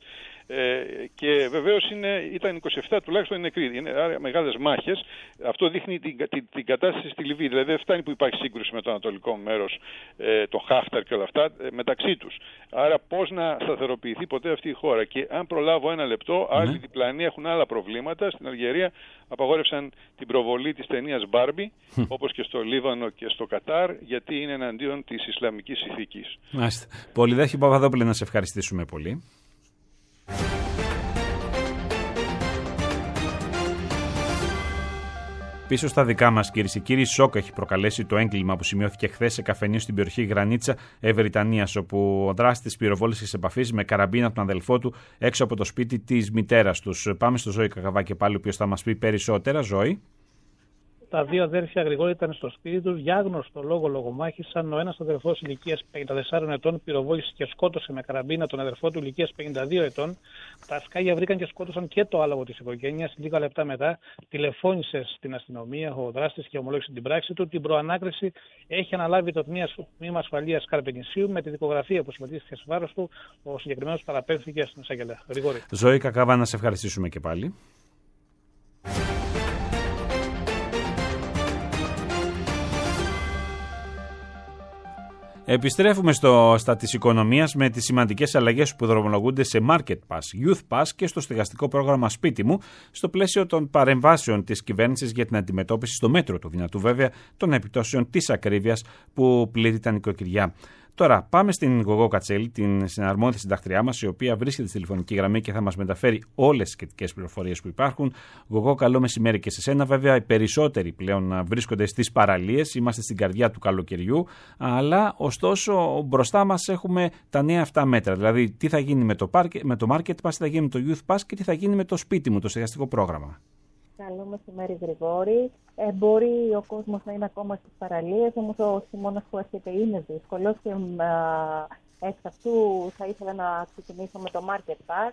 Και βεβαίως ήταν 27 τουλάχιστον νεκροί. Είναι μεγάλες μάχες. Αυτό δείχνει την κατάσταση στη Λιβύη. Δηλαδή δεν φτάνει που υπάρχει σύγκρουση με το ανατολικό μέρος, το Χάφταρ και όλα αυτά, μεταξύ τους. Άρα πώς να σταθεροποιηθεί ποτέ αυτή η χώρα. Και αν προλάβω ένα λεπτό, άλλοι διπλανοί έχουν άλλα προβλήματα. Στην Αλγερία απαγόρευσαν την προβολή της ταινίας Μπάρμπι, όπως και στο Λίβανο και στο Κατάρ, γιατί είναι εναντίον της Ισλαμικής ηθικής. Μάλιστα. Πολυδέχη Παπαδόπουλε, να σε ευχαριστήσουμε πολύ. Πίσω στα δικά μας, κυρίες και κύριοι, σοκ έχει προκαλέσει το έγκλημα που σημειώθηκε χθες σε καφενείο στην περιοχή Γρανίτσα Ευρυτανίας, όπου ο δράστης πυροβόλησε σε επαφή με καραμπίνα τον αδελφό του έξω από το σπίτι της μητέρας τους. Πάμε στο Ζώη Κακαβάκη πάλι, ο οποίος θα μας πει περισσότερα. Ζώη. Τα δύο αδέρφια Γρηγόρη ήταν στο σπίτι τους, για άγνωστο λόγο λογομάχησαν. Ο ένας αδερφός ηλικίας 54 ετών πυροβόλησε και σκότωσε με καραμπίνα τον αδερφό του ηλικίας 52 ετών. Τα σκάγια βρήκαν και σκότωσαν και το άλογο της οικογένειας. Λίγα λεπτά μετά τηλεφώνησε στην αστυνομία ο δράστης και ομολόγησε την πράξη του. Την προανάκριση έχει αναλάβει το Τμήμα Ασφαλείας Καρπενησίου, με τη δικογραφία που συμμετείχε σε βάρος του. Ο συγκεκριμένος παραπέμφθηκε στην εισαγγελέα. Γρηγόρη. Ζώη Κακαβά, να σε ευχαριστήσουμε και πάλι. Επιστρέφουμε στα της οικονομίας με τις σημαντικές αλλαγές που δρομολογούνται σε Market Pass, Youth Pass και στο στεγαστικό πρόγραμμα Σπίτι Μου, στο πλαίσιο των παρεμβάσεων της κυβέρνησης για την αντιμετώπιση στο μέτρο του δυνατού βέβαια των επιπτώσεων της ακρίβειας που πλήττει τα νοικοκυριά. Τώρα πάμε στην Γογό Κατσέλη, την συναρμόδια συντακτριά μας, η οποία βρίσκεται στη τηλεφωνική γραμμή και θα μας μεταφέρει όλες τις σχετικές πληροφορίες που υπάρχουν. Γογό, καλό μεσημέρι και σε σένα. Βέβαια, οι περισσότεροι πλέον βρίσκονται στις παραλίες, είμαστε στην καρδιά του καλοκαιριού, αλλά ωστόσο μπροστά μας έχουμε τα νέα αυτά μέτρα. Δηλαδή, τι θα γίνει με το Market Pass, τι θα γίνει με το Youth Pass και τι θα γίνει με το Σπίτι Μου, το στεγαστικό πρόγραμμα. Καλό μεσημέρι, Γρηγόρη. Μπορεί ο κόσμος να είναι ακόμα στις παραλίες, όμως ο χειμώνας που έρχεται είναι δύσκολος και εξ αυτού θα ήθελα να ξεκινήσω με το Market Pass,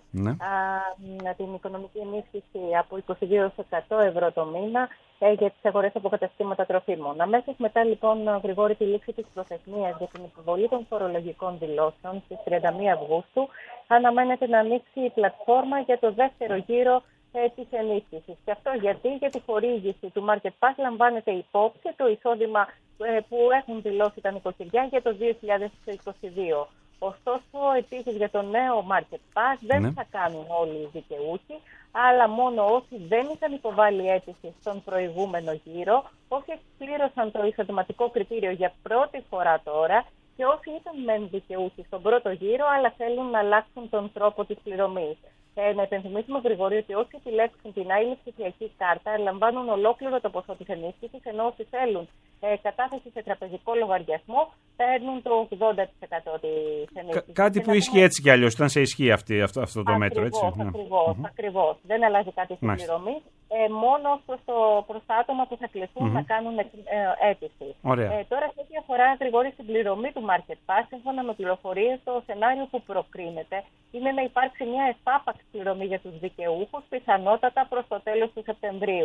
την οικονομική ενίσχυση από 22% ευρώ το μήνα για τις αγορές από καταστήματα τροφίμων. Αμέσως μετά, λοιπόν, Γρηγόρη, τη λήξη της προθεσμίας για την υποβολή των φορολογικών δηλώσεων στις 31 Αυγούστου, αναμένεται να ανοίξει η πλατφόρμα για το δεύτερο γύρο της ενίσχυσης. Και αυτό για τη χορήγηση του Market Pass λαμβάνεται υπόψη το εισόδημα που έχουν δηλώσει τα νοικοκυριά για το 2022. Ωστόσο, επίσης για το νέο Market Pass δεν θα κάνουν όλοι οι δικαιούχοι, αλλά μόνο όσοι δεν είχαν υποβάλει αίτηση στον προηγούμενο γύρο, όσοι εκπλήρωσαν το εισοδηματικό κριτήριο για πρώτη φορά τώρα και όσοι ήταν μεν δικαιούχοι στον πρώτο γύρο, αλλά θέλουν να αλλάξουν τον τρόπο της πληρωμής. Να υπενθυμίσουμε, Γρηγόρη, ότι όσοι επιλέξουν την άλλη ψηφιακή κάρτα λαμβάνουν ολόκληρο το ποσό της ενίσχυσης, ενώ όσοι θέλουν κατάθεση σε τραπεζικό λογαριασμό παίρνουν το 80% της ενίσχυσης. Κάτι που ισχύει έτσι κι αλλιώς, ήταν σε ισχύ αυτό το μέτρο, έτσι. Ακριβώς. Δεν αλλάζει κάτι στην πληρωμή. Μόνο προς τα άτομα που θα κληθούν να κάνουν αίτηση. Τώρα, σε ό,τι αφορά, Γρηγόρη, στην πληρωμή του Market Pass, σύμφωνα με πληροφορίες, το σενάριο που προκρίνεται είναι να υπάρξει μια επάπαξ πληρωμή για τους δικαιούχους, πιθανότατα προς το τέλος του Σεπτεμβρίου.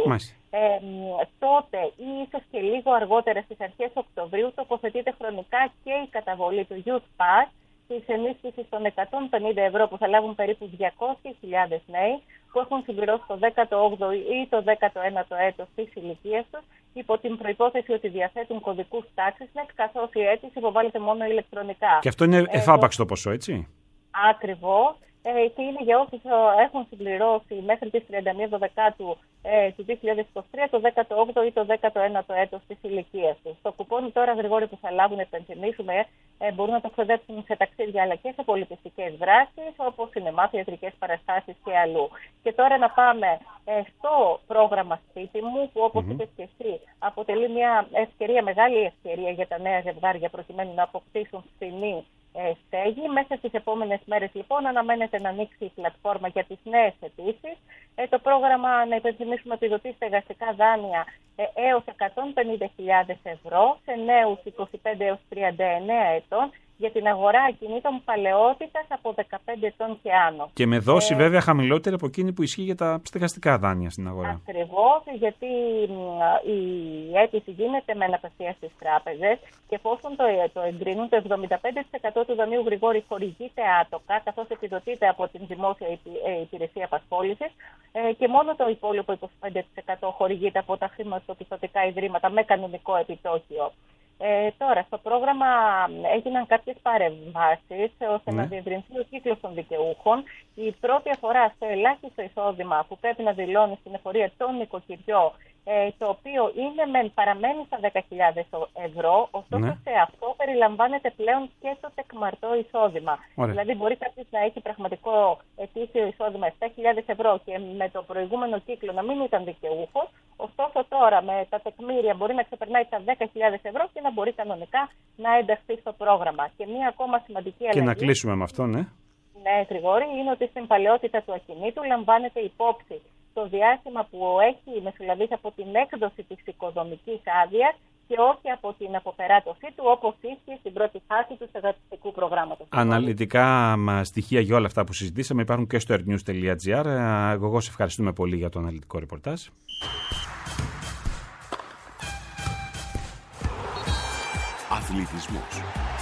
Τότε ή ίσως και λίγο αργότερα, στις αρχές Οκτωβρίου, τοποθετείται χρονικά και η καταβολή του Youth Pass, της ενίσχυσης των 150 ευρώ που θα λάβουν περίπου 200.000 νέοι που έχουν συμπληρώσει το 18ο ή το 19ο έτος της ηλικίας τους, υπό την προϋπόθεση ότι διαθέτουν κωδικούς τάξης, καθώς η αίτηση υποβάλλεται μόνο ηλεκτρονικά. Και αυτό είναι εφάπαξ το ποσό, έτσι. Ακριβώς. Και είναι για όσους έχουν συμπληρώσει μέχρι τις 31 Δεκάτου του 2023 το 18ο ή το 19ο έτος της ηλικίας τους. Το κουπόνι τώρα, Γρηγόρη, που θα λάβουν, επενθυμίσουμε, μπορούν να το ξοδέψουν σε ταξίδια αλλά και σε πολιτιστικές δράσεις, όπως σινεμά, θεατρικές παραστάσεις και αλλού. Και τώρα να πάμε στο πρόγραμμα Σπίτι Μου, που όπως είπες και εσύ, αποτελεί μια ευκαιρία, μεγάλη ευκαιρία για τα νέα ζευγάρια προκειμένου να αποκτήσουν φθηνή στέγη. Μέσα στις επόμενες μέρες, λοιπόν, αναμένεται να ανοίξει η πλατφόρμα για τις νέες αιτήσεις. Το πρόγραμμα, να υπενθυμίσουμε, επιδοτεί στεγαστικά δάνεια έως 150.000 ευρώ σε νέους 25 έως 39 ετών για την αγορά ακινήτων παλαιότητας από 15 ετών και άνω. Και με δόση βέβαια χαμηλότερη από εκείνη που ισχύει για τα στεγαστικά δάνεια στην αγορά. Ακριβώς, γιατί η αίτηση γίνεται με αναπασία στις τράπεζες και εφόσον το εγκρίνουν, το 75% του δανείου, Γρηγόρη, χορηγείται άτοκα, καθώς επιδοτείται από την Δημόσια Υπηρεσία Απασχόλησης, και μόνο το υπόλοιπο 25% χορηγείται από τα χρηματοπιστωτικά ιδρύματα με κανονικό επιτόκιο. Τώρα, στο πρόγραμμα έγιναν κάποιες παρεμβάσεις ώστε να διευρυνθεί ο κύκλος των δικαιούχων. Η πρώτη αφορά στο ελάχιστο εισόδημα που πρέπει να δηλώνει στην εφορία το νοικοκυριό, το οποίο παραμένει στα 10.000 ευρώ, ωστόσο σε αυτό περιλαμβάνεται πλέον και το τεκμαρτό εισόδημα. Ωραία. Δηλαδή μπορεί κάποιος να έχει πραγματικό ετήσιο εισόδημα 7.000 ευρώ και με το προηγούμενο κύκλο να μην ήταν δικαιούχος, ωστόσο τώρα με τα τεκμήρια μπορεί να ξεπερνάει τα 10.000 ευρώ και να μπορεί κανονικά να ενταχθεί στο πρόγραμμα. Και μία ακόμα σημαντική αλλαγή. Και να κλείσουμε με αυτό, ναι. Ναι, Γρηγόρη, είναι ότι στην παλαιότητα του ακινήτου λαμβάνεται υπόψη το διάστημα που έχει μεσολαβήσει από την έκδοση της οικοδομικής άδειας και όχι από την αποπεράτωσή του, όπως ίσχυε στην πρώτη φάση του στεγαστικού προγράμματος. Αναλυτικά στοιχεία για όλα αυτά που συζητήσαμε υπάρχουν και στο earthnews.gr. Εγώ σε ευχαριστούμε πολύ για το αναλυτικό ρεπορτάζ. Αθλητισμός.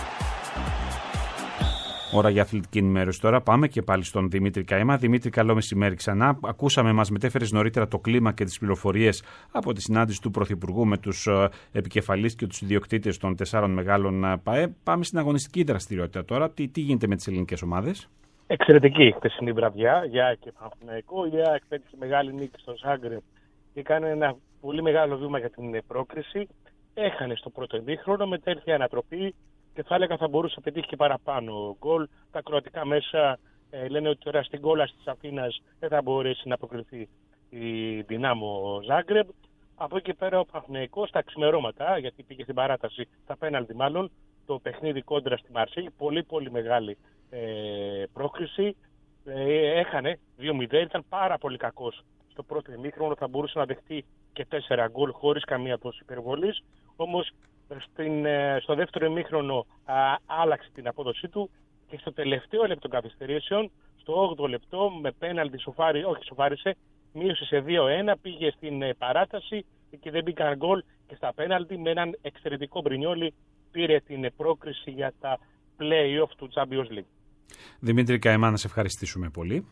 Ώρα για αθλητική ενημέρωση τώρα. Πάμε και πάλι στον Δημήτρη Καήμα. Δημήτρη, καλό μεσημέρι ξανά. Ακούσαμε, μας μετέφερες νωρίτερα το κλίμα και τις πληροφορίες από τη συνάντηση του Πρωθυπουργού με τους επικεφαλείς και τους ιδιοκτήτες των 4 μεγάλων ΠΑΕ. Πάμε στην αγωνιστική δραστηριότητα τώρα. Τι γίνεται με τις ελληνικές ομάδες? Εξαιρετική χθεσινή βραδιά για και Παναθηναϊκό. Η ΑΕΚ πέτυχε μεγάλη νίκη στο Ζάγκρεπ και έκανε ένα πολύ μεγάλο βήμα για την πρόκριση. Έχανε στο πρώτο ημίχρονο, μετά ήρθε η ανατροπή και θα έλεγα θα μπορούσε να πετύχει και παραπάνω γκολ. Τα κροατικά μέσα λένε ότι τώρα στην κόλλα της Αθήνας δεν θα μπορέσει να αποκριθεί η Δυνάμο Ζάγκρεπ. Από εκεί πέρα ο Παναθηναϊκός στα ξημερώματα, γιατί πήγε στην παράταση, τα πέναλτι μάλλον, το παιχνίδι κόντρα στη Μαρσέη, πολύ μεγάλη πρόκριση. Έχανε 2-0, ήταν πάρα πολύ κακός στο πρώτο ημίχρονο, θα μπορούσε να δεχτεί και 4 γκολ χωρίς καμία τόση υπερβολής. Όμως στο δεύτερο ημίχρονο άλλαξε την απόδοσή του και στο τελευταίο λεπτό καθυστερήσεων, στο 8ο λεπτό με πέναλτι σοφάρισε, μείωσε σε 2-1, πήγε στην παράταση και δεν μπήκαν γκολ και στα πέναλτι με έναν εξαιρετικό Μπρινιόλι πήρε την πρόκριση για τα play-off του Champions League. Δημήτρη Καημά, να σε ευχαριστήσουμε πολύ.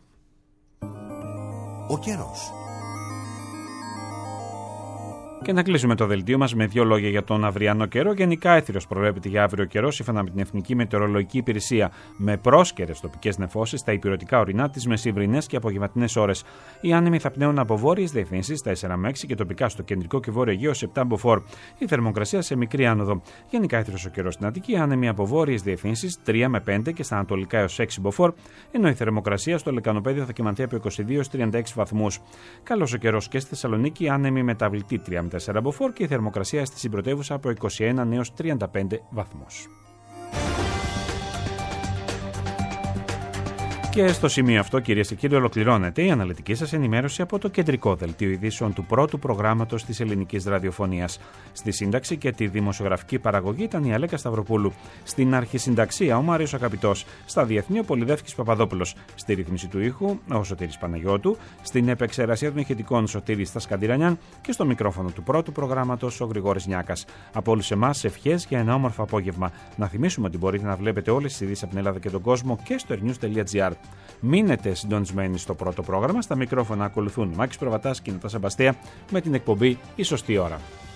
Ο καιρός. Και να κλείσουμε το δελτίο μας με 2 λόγια για τον αυριανό καιρό. Γενικά έθριος προβλέπεται για αύριο καιρό, σύμφωνα με την Εθνική Μετεωρολογική Υπηρεσία, με πρόσκαιρες τοπικές νεφώσεις στα υπηρετικά ορεινά τις μεσημβρινές και απογευματινές ώρες. Οι άνεμοι θα πνέουν από βόρειες διευθύνσεις 4 με 6 και τοπικά στο κεντρικό και βόρειο Αιγαίο 7 μποφόρ. Η θερμοκρασία σε μικρή άνοδο. Γενικά έθριος ο καιρός στην Αττική, άνεμοι από βόρειες διευθύνσεις 3 με 5 και στα ανατολικά έως 6 μποφόρ, ενώ η θερμοκρασία στο λεκανοπέδιο θα κυμανθεί από 22 έως 36 βαθμούς. Καλός ο καιρός και στη Θεσσαλονίκη, άνεμοι μεταβλητή 3 με 4 μποφόρ και η θερμοκρασία στη συμπρωτεύουσα από 21 έως 35 βαθμούς. Και στο σημείο αυτό, κυρίες και κύριοι, ολοκληρώνεται η αναλυτική σας ενημέρωση από το κεντρικό δελτίο ειδήσεων του πρώτου προγράμματος της ελληνικής ραδιοφωνίας. Στη σύνταξη και τη δημοσιογραφική παραγωγή ήταν η Αλέκα Σταυροπούλου. Στην αρχισυνταξία ο Μάριος Αγαπητός. Στα διεθνή ο Πολυδεύκης Παπαδόπουλος. Στη ρύθμιση του ήχου ο Σωτήρης Παναγιώτου. Στην επεξεργασία των ηχητικών Σωτήρης Στασκαντηρανιάν. Και στο μικρόφωνο του πρώτου προγράμματος ο Γρηγόρης Νιάκας. Από όλους εμάς ευχές για ένα όμορφο απόγευμα. Να θυμίσουμε ότι μπορείτε να βλέπετε όλες τις ειδήσεις από την Ελλάδα και τον κόσμο και στο earthnews.gr. Μείνετε συντονισμένοι στο πρώτο πρόγραμμα. Στα μικρόφωνα ακολουθούν Μάκης Προβατάς και Νατάσα Μπαστέα με την εκπομπή «Η Σωστή Ώρα».